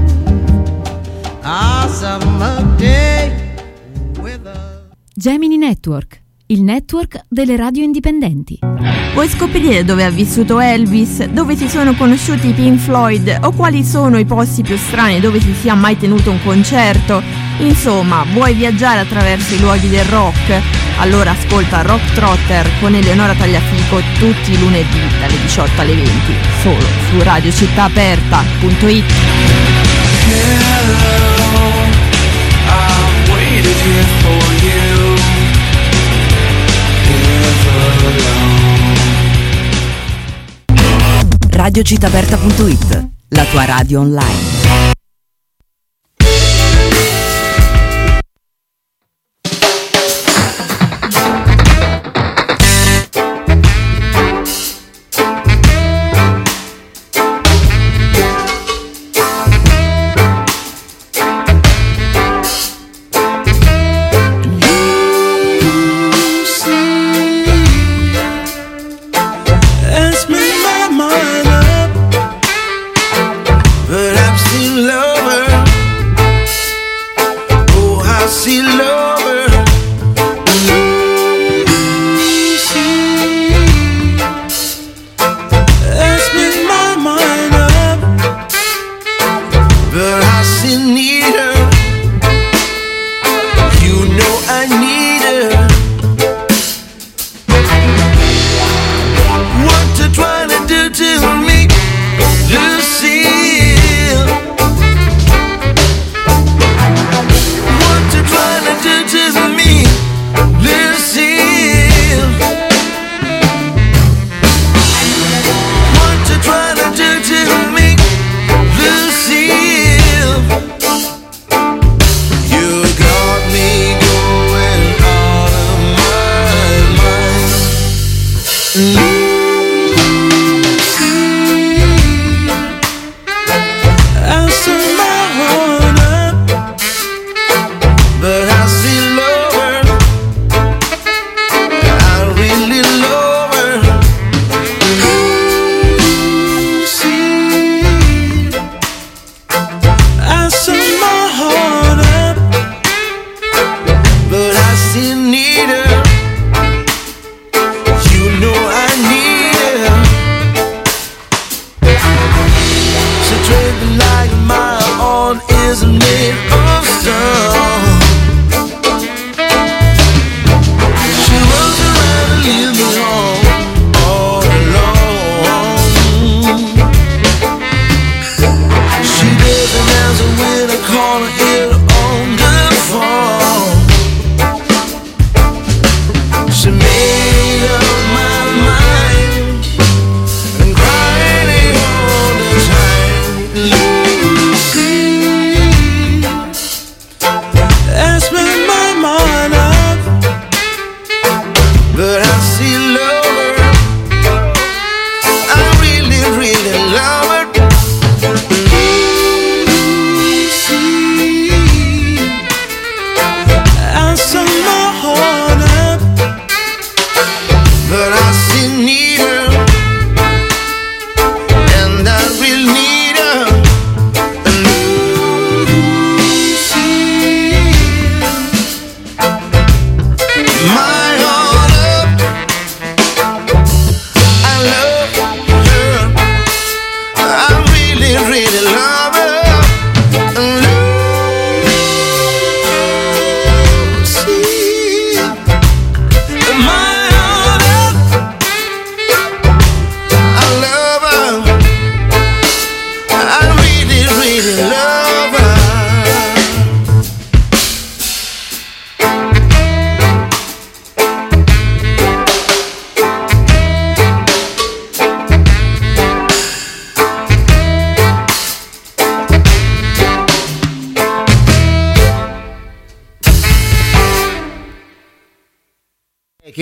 Gemini Network, il network delle radio indipendenti. Vuoi scoprire dove ha vissuto Elvis, dove si sono conosciuti i Pink Floyd o quali sono i posti più strani dove si sia mai tenuto un concerto? Insomma, vuoi viaggiare attraverso i luoghi del rock? Allora ascolta Rock Trotter con Eleonora Tagliafico tutti i lunedì dalle 18 alle 20, solo su radiocittaaperta.it. radiocittaaperta.it, la tua radio online. Perhaps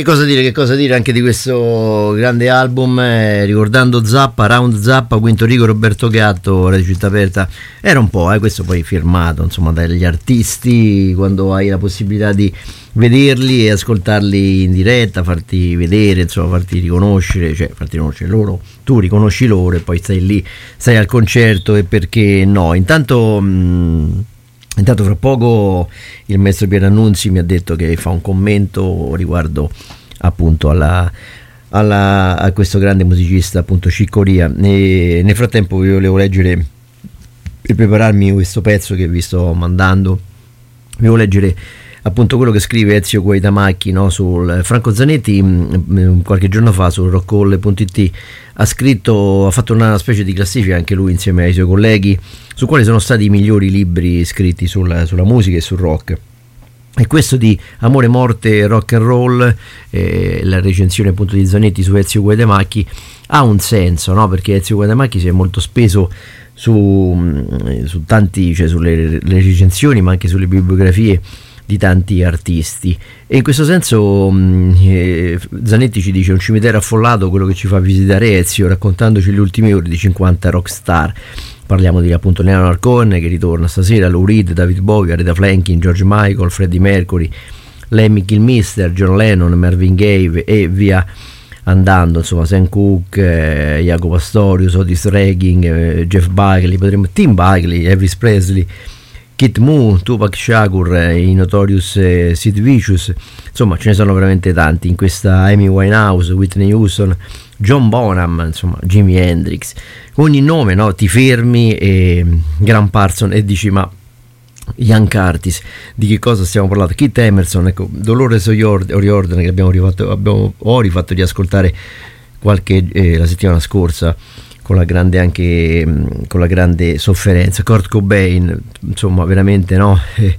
Che cosa dire anche di questo grande album, ricordando Zappa, Round Zappa, Quinto Rico, Roberto Gatto, Radio Città Aperta, era un po', questo poi firmato insomma dagli artisti, quando hai la possibilità di vederli e ascoltarli in diretta, farti vedere, insomma farti riconoscere loro, tu riconosci loro e poi stai lì, stai al concerto, e perché no. Intanto fra poco il maestro Piero Annunzi mi ha detto che fa un commento riguardo appunto a questo grande musicista, appunto Ciccoria, e nel frattempo vi volevo leggere, per prepararmi questo pezzo che vi sto mandando, vi volevo leggere appunto quello che scrive Ezio Guaitamacchi, no, sul Franco Zanetti. Qualche giorno fa su rockall.it ha fatto una specie di classifica anche lui insieme ai suoi colleghi su quali sono stati i migliori libri scritti sulla musica e sul rock, e questo di Amore, Morte, Rock and Roll, la recensione appunto di Zanetti su Ezio Guaitamacchi ha un senso, no? Perché Ezio Guaitamacchi si è molto speso su tanti, cioè sulle recensioni ma anche sulle bibliografie di tanti artisti, e in questo senso Zanetti ci dice: un cimitero affollato quello che ci fa visitare Ezio, raccontandoci le ultime ore di 50 rockstar. Parliamo di appunto Leonard Cohen che ritorna stasera, Lou Reed, David Bowie, Aretha Franklin, George Michael, Freddie Mercury, Lemmy Kilmister, John Lennon, Marvin Gaye e via andando, insomma Sam Cooke, Jacopo Pastorius, Otis Redding, Jeff Buckley, Tim Buckley, Elvis Presley, Kid Moon, Tupac Shakur, i Notorious Sid Vicious, insomma ce ne sono veramente tanti in questa. Amy Winehouse, Whitney Houston, John Bonham, insomma Jimi Hendrix. Ogni nome, no, ti fermi, e Graham Parsons, e dici: ma Ian Curtis, di che cosa stiamo parlando? Keith Emerson, ecco, Dolores O'Riordan che abbiamo rifatto di ascoltare la settimana scorsa con la grande sofferenza. Kurt Cobain, insomma veramente, no,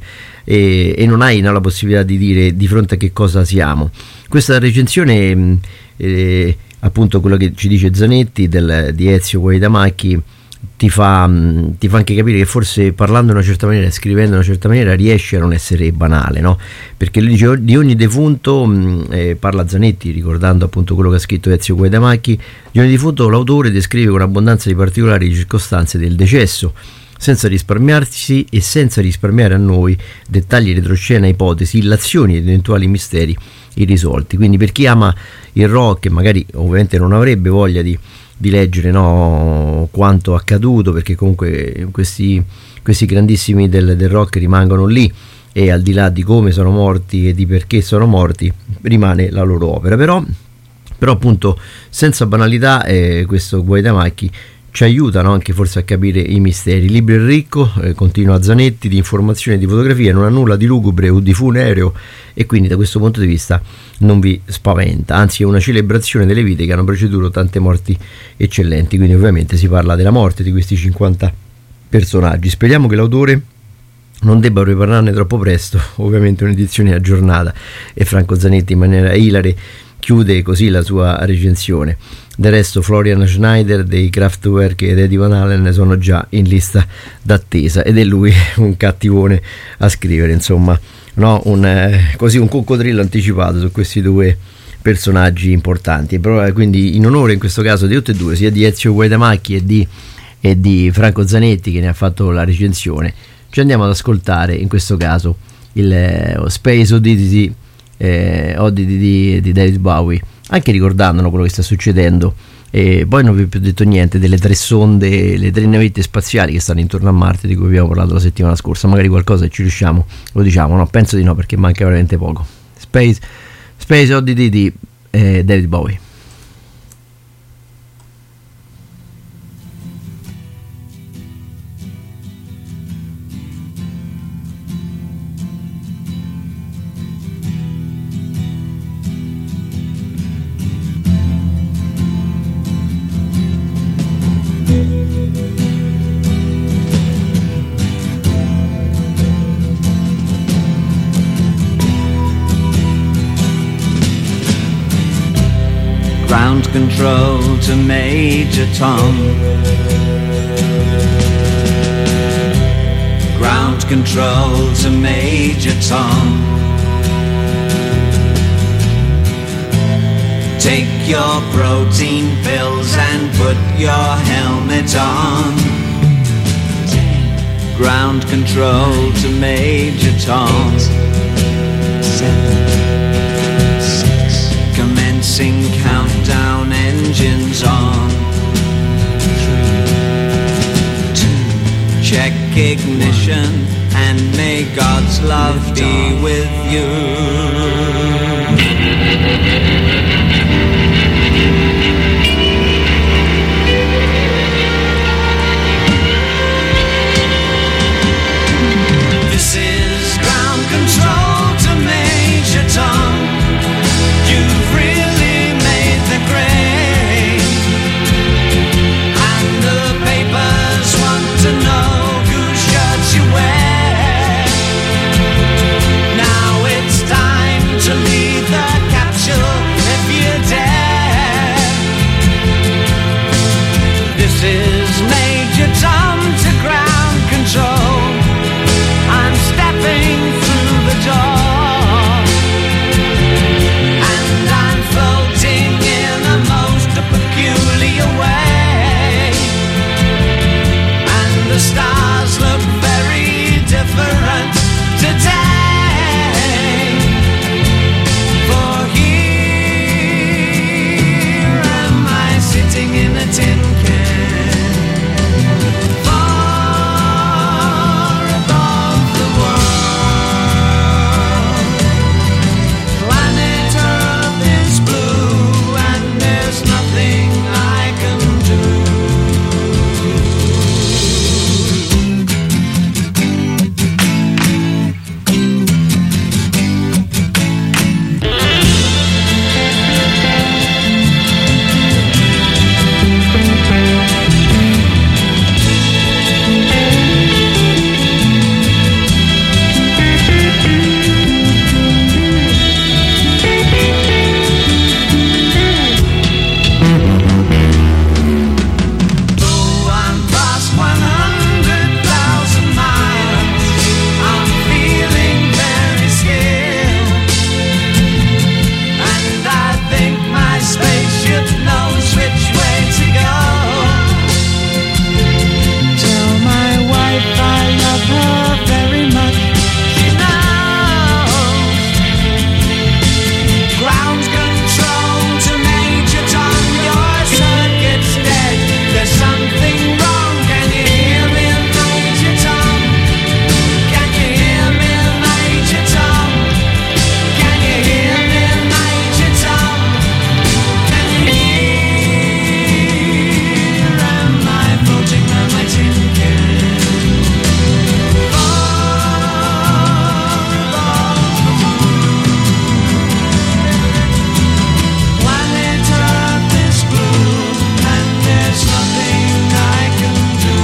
e non hai, no, la possibilità di dire di fronte a che cosa siamo. Questa recensione, appunto quello che ci dice Zanetti di Ezio Guaitamacchi, ti fa anche capire che forse parlando in una certa maniera e scrivendo in una certa maniera riesce a non essere banale, no? Perché lui dice: di ogni defunto, parla Zanetti ricordando appunto quello che ha scritto Ezio Guaitamacchi, di ogni defunto l'autore descrive con abbondanza di particolari circostanze del decesso, senza risparmiarsi e senza risparmiare a noi dettagli, retroscena, ipotesi, illazioni ed eventuali misteri irrisolti. Quindi per chi ama il rock e magari ovviamente non avrebbe voglia di leggere, no, quanto accaduto, perché comunque questi grandissimi del rock rimangono lì, e al di là di come sono morti e di perché sono morti rimane la loro opera. Però appunto senza banalità, questo Guaitamacchi ci aiutano anche forse a capire i misteri. Il libro è ricco, continua Zanetti, di informazioni e di fotografie, non ha nulla di lugubre o di funereo, e quindi da questo punto di vista non vi spaventa, anzi è una celebrazione delle vite che hanno preceduto tante morti eccellenti. Quindi ovviamente si parla della morte di questi 50 personaggi. Speriamo che l'autore non debba prepararne troppo presto, ovviamente un'edizione aggiornata, e Franco Zanetti in maniera ilare chiude così la sua recensione. Del resto Florian Schneider dei Kraftwerk ed Eddie Van Halen sono già in lista d'attesa, ed è lui un cattivone a scrivere, insomma, no? Così un coccodrillo anticipato su questi due personaggi importanti. Quindi in onore in questo caso di tutti e due, sia di Ezio Guaitamacchi e di Franco Zanetti che ne ha fatto la recensione, ci andiamo ad ascoltare in questo caso il Space Oddity di David Bowie, anche ricordandolo quello che sta succedendo. E poi non vi ho più detto niente delle 3 sonde, le 3 navette spaziali che stanno intorno a Marte, di cui abbiamo parlato la settimana scorsa. Magari qualcosa ci riusciamo, lo diciamo, no? Penso di no, perché manca veramente poco. Space Oddity di David Bowie. Ground control to Major Tom. Ground control to Major Tom. Take your protein pills and put your helmet on. Ground control to Major Tom. 8, 7, 6. Commencing countdown, engines on. 3, 2. Check ignition and may God's love be with you. This is ground control to Major Tom. You've really made the grade, and the papers want to know whose shirts you wear. Now it's time to leave the capsule if you dare. This is Major Tom to ground control. I'm stepping through the door, and I'm floating in a most peculiar way, and the stars look very different today. For here am I sitting in a tin can, far above the world. Planet Earth is blue, and there's nothing I can do. Though I'm past 100,000 miles, I'm feeling very skilled, and I think my spaceship knows which way to go. Tell my wife I love her very much. She knows. Ground control to Major Tom. Your circuit's dead. There's something wrong. Can you hear me, Major Tom? Can you hear me, Major Tom? Can you hear me, Major Tom? Can you hear? Am I floating on my tin can? Planet Earth is blue, and there's nothing I can do.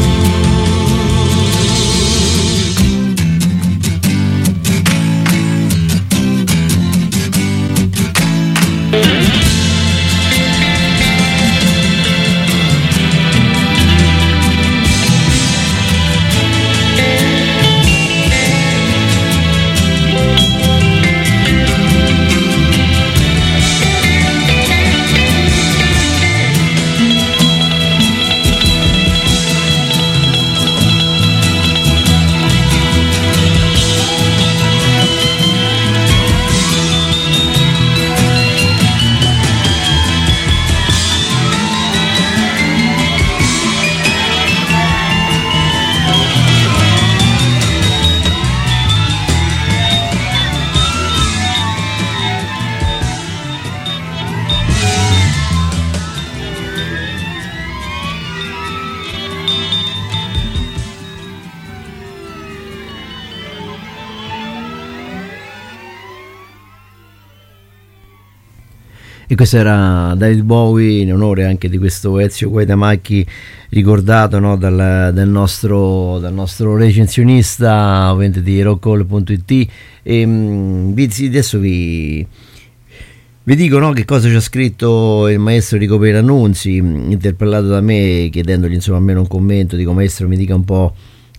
E questo era David Bowie, in onore anche di questo Ezio Guaitamacchi, ricordato, no, del nostro recensionista, ovviamente di rockall.it. E adesso vi dico, no, che cosa ci ha scritto il maestro Enrico Pierannunzi, interpellato da me, chiedendogli insomma almeno un commento. Dico: maestro, mi dica un po'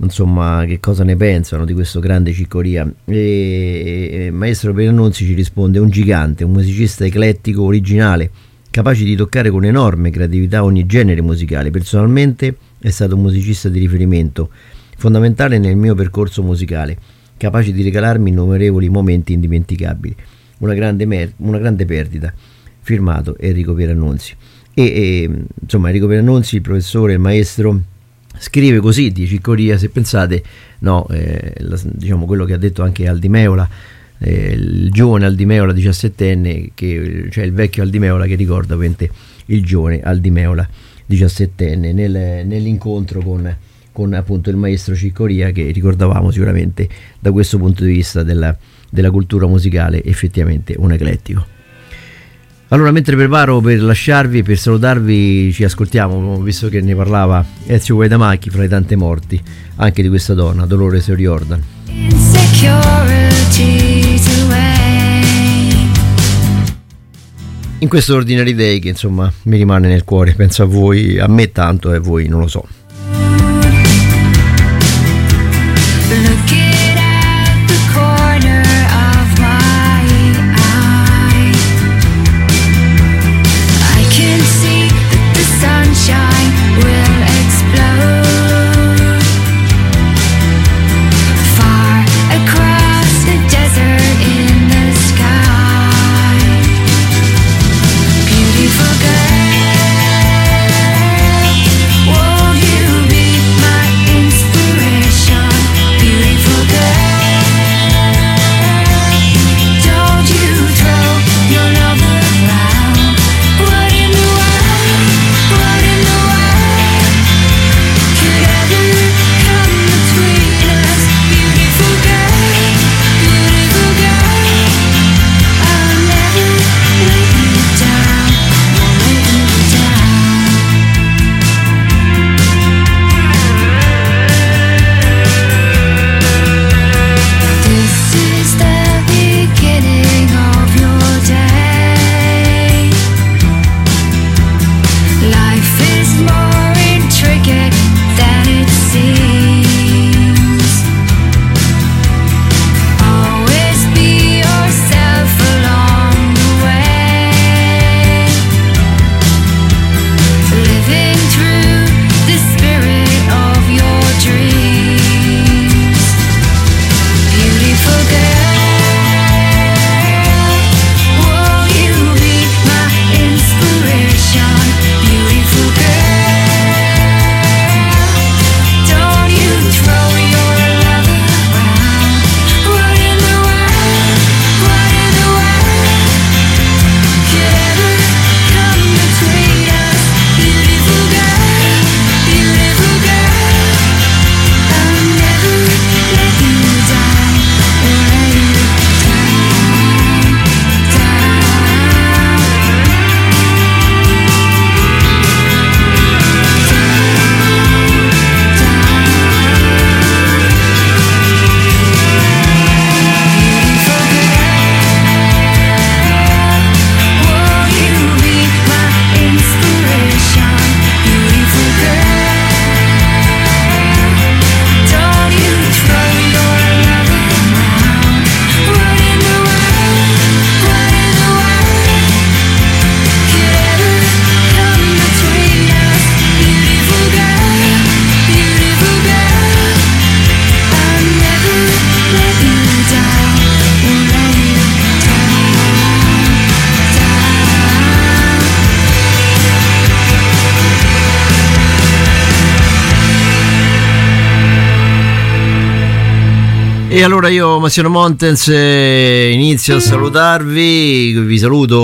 insomma, che cosa ne pensano di questo grande Ciccoria. E Maestro Pierannunzi ci risponde: un gigante, un musicista eclettico, originale, capace di toccare con enorme creatività ogni genere musicale. Personalmente è stato un musicista di riferimento, fondamentale nel mio percorso musicale, capace di regalarmi innumerevoli momenti indimenticabili. Una grande perdita. Firmato Enrico Pierannunzi. Insomma, Enrico Pierannunzi, il professore, il maestro, scrive così di Ciccoria, se pensate, no, diciamo quello che ha detto anche Aldi Meola, il giovane Aldi Meola 17enne, cioè il vecchio Aldi Meola che ricorda ovviamente il giovane Aldi Meola 17enne nell'incontro con appunto il maestro Ciccoria, che ricordavamo sicuramente da questo punto di vista della cultura musicale effettivamente un eclettico. Allora, mentre preparo per lasciarvi e per salutarvi, ci ascoltiamo, visto che ne parlava Ezio Guaidamacchi, fra le tante morti anche di questa donna, Dolores O'Riordan. In questo Ordinary Day che insomma mi rimane nel cuore, penso a voi, a me tanto, e a voi non lo so. E allora io, Massimo Montens, inizio a salutarvi, vi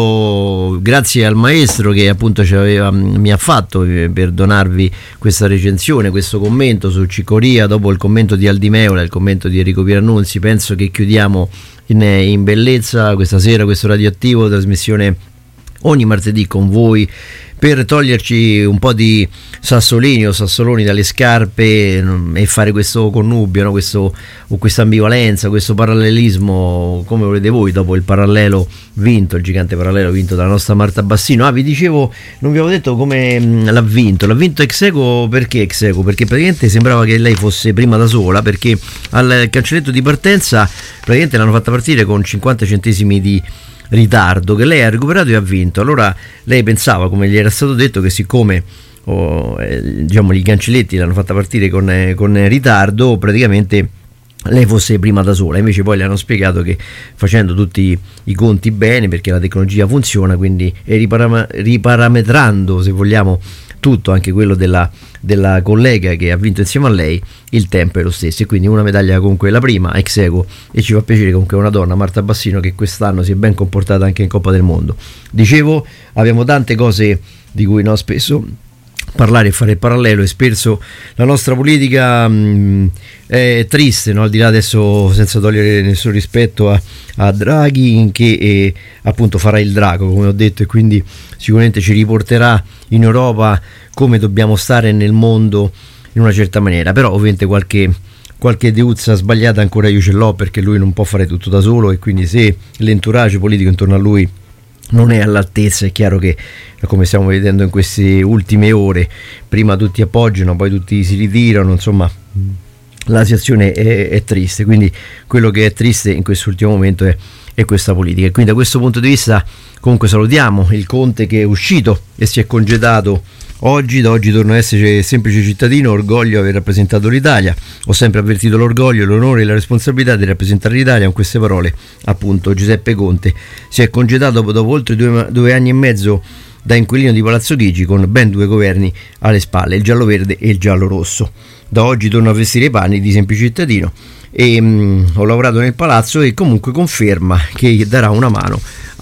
saluto grazie al maestro che appunto mi ha fatto per donarvi questa recensione, questo commento su Ciccoria, dopo il commento di Aldi Meola, il commento di Enrico Pierannunzi. Penso che chiudiamo in bellezza questa sera questo radioattivo, trasmissione ogni martedì con voi per toglierci un po' di sassolini o sassoloni dalle scarpe e fare questo connubio, no? Questa ambivalenza, questo parallelismo, come volete voi, dopo il parallelo vinto, il gigante parallelo vinto dalla nostra Marta Bassino. Vi dicevo, non vi avevo detto come l'ha vinto ex aequo. Perché ex aequo? Perché praticamente sembrava che lei fosse prima da sola, perché al cancelletto di partenza praticamente l'hanno fatta partire con 50 centesimi di ritardo, che lei ha recuperato e ha vinto. Allora lei pensava, come gli era stato detto, che siccome diciamo i cancelletti l'hanno fatta partire con ritardo, praticamente lei fosse prima da sola. Invece poi le hanno spiegato che facendo tutti i conti bene, perché la tecnologia funziona, quindi riparametrando, se vogliamo, tutto, anche quello della collega che ha vinto insieme a lei, il tempo è lo stesso, e quindi una medaglia comunque la prima ex aequo, e ci fa piacere comunque una donna, Marta Bassino, che quest'anno si è ben comportata anche in Coppa del Mondo. Dicevo, abbiamo tante cose di cui spesso parlare e fare il parallelo, e spesso la nostra politica è triste, no? Al di là, adesso, senza togliere nessun rispetto a Draghi, che appunto farà il drago, come ho detto, e quindi sicuramente ci riporterà in Europa come dobbiamo stare nel mondo in una certa maniera. Però ovviamente qualche deuzza sbagliata ancora io ce l'ho, perché lui non può fare tutto da solo, e quindi se l'entourage politico intorno a lui non è all'altezza, è chiaro che, come stiamo vedendo in queste ultime ore, prima tutti appoggiano, poi tutti si ritirano, insomma la situazione è triste. Quindi quello che è triste in quest'ultimo momento è questa politica, e quindi da questo punto di vista comunque salutiamo il Conte, che è uscito e si è congedato oggi. Da oggi torno a essere semplice cittadino, orgoglio aver rappresentato l'Italia, ho sempre avvertito l'orgoglio, l'onore e la responsabilità di rappresentare l'Italia. Con queste parole appunto Giuseppe Conte si è congedato dopo oltre 2 anni e mezzo da inquilino di Palazzo Chigi, con ben 2 governi alle spalle, il giallo-verde e il giallo-rosso. Da oggi torno a vestire i panni di semplice cittadino e ho lavorato nel palazzo, e comunque conferma che darà una mano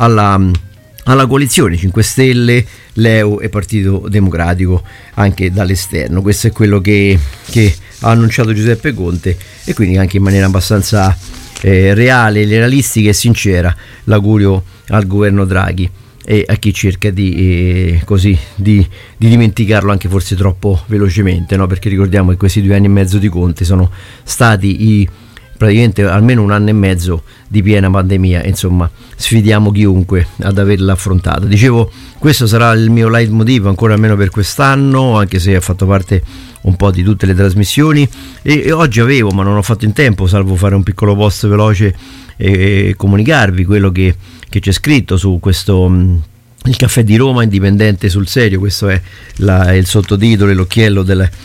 alla coalizione 5 Stelle, Leu e Partito Democratico anche dall'esterno. Questo è quello che ha annunciato Giuseppe Conte, e quindi anche in maniera abbastanza reale, realistica e sincera l'augurio al governo Draghi e a chi cerca di dimenticarlo anche forse troppo velocemente, no? Perché ricordiamo che questi 2 anni e mezzo di Conte sono stati praticamente almeno 1 anno e mezzo di piena pandemia, insomma sfidiamo chiunque ad averla affrontata. Dicevo, questo sarà il mio leitmotiv ancora almeno per quest'anno, anche se ha fatto parte un po' di tutte le trasmissioni, e oggi avevo, ma non ho fatto in tempo, salvo fare un piccolo post veloce e comunicarvi quello che c'è scritto su questo il Caffè di Roma, indipendente sul serio. Questo è il sottotitolo e l'occhiello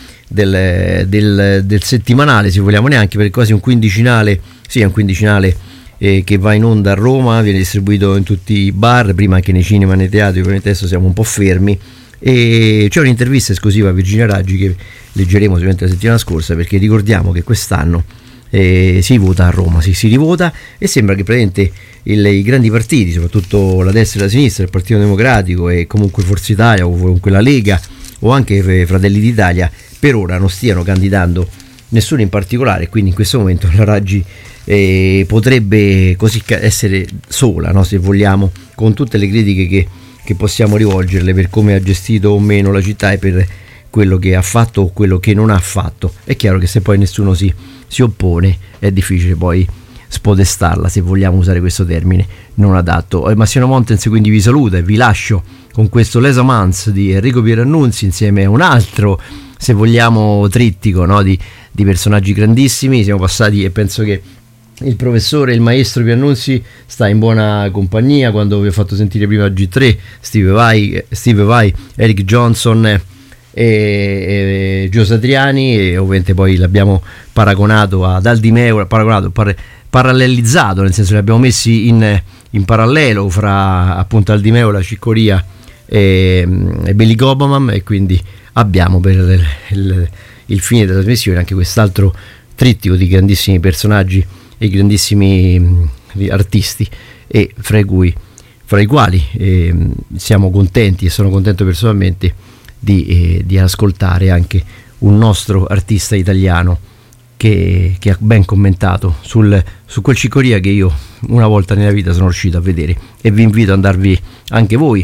del settimanale, se vogliamo, neanche, perché quasi un quindicinale, sì, è un quindicinale che va in onda a Roma, viene distribuito in tutti i bar, prima anche nei cinema, nei teatri. Ovviamente adesso siamo un po' fermi, e c'è un'intervista esclusiva a Virginia Raggi che leggeremo sicuramente la settimana scorsa, perché ricordiamo che quest'anno si vota a Roma, si rivota, e sembra che praticamente i grandi partiti, soprattutto la destra e la sinistra, il Partito Democratico e comunque Forza Italia, o comunque la Lega, o anche Fratelli d'Italia, per ora non stiano candidando nessuno in particolare. Quindi in questo momento la Raggi potrebbe così essere sola, no? Se vogliamo, con tutte le critiche che possiamo rivolgerle per come ha gestito o meno la città e per quello che ha fatto o quello che non ha fatto. È chiaro che se poi nessuno si oppone è difficile poi spodestarla, se vogliamo usare questo termine non adatto. Massimo Montens quindi vi saluta e vi lascio con questo Les Amants di Enrico Pierannunzi, insieme a un altro, se vogliamo, trittico, no? di personaggi grandissimi. Siamo passati, e penso che il professore, il maestro Pierannunzi sta in buona compagnia. Quando vi ho fatto sentire prima G3, Steve Vai, Eric Johnson e Gio Satriani, e ovviamente poi l'abbiamo paragonato ad Aldi Meola, parallelizzato, nel senso che li abbiamo messi in parallelo fra appunto Aldi Meola, Ciccoria e Billy Cobham, e quindi abbiamo per il fine della trasmissione anche quest'altro trittico di grandissimi personaggi e grandissimi artisti, e fra i quali siamo contenti, e sono contento personalmente di ascoltare anche un nostro artista italiano che ha ben commentato su quel Ciccoria che io una volta nella vita sono riuscito a vedere, e vi invito ad andarvi anche voi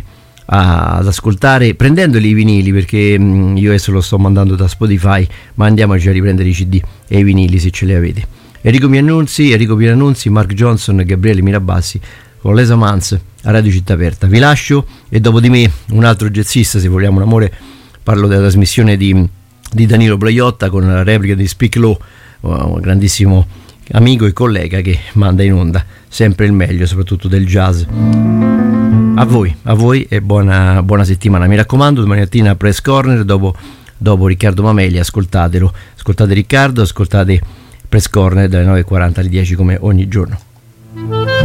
ad ascoltare, prendendoli i vinili, perché io adesso lo sto mandando da Spotify, ma andiamoci a riprendere i CD e i vinili se ce li avete. Enrico Pierannunzi, Mark Johnson e Gabriele Mirabassi con Les Amants a Radio Città Aperta. Vi lascio, e dopo di me un altro jazzista, se vogliamo un amore. Parlo della trasmissione di Danilo Blaiotta con la replica di Speak Low, un grandissimo amico e collega che manda in onda sempre il meglio, soprattutto del jazz. A voi e buona settimana. Mi raccomando, domani mattina Press Corner dopo Riccardo Mameli, ascoltatelo. Ascoltate Riccardo, ascoltate Press Corner dalle 9:40 alle 10 come ogni giorno.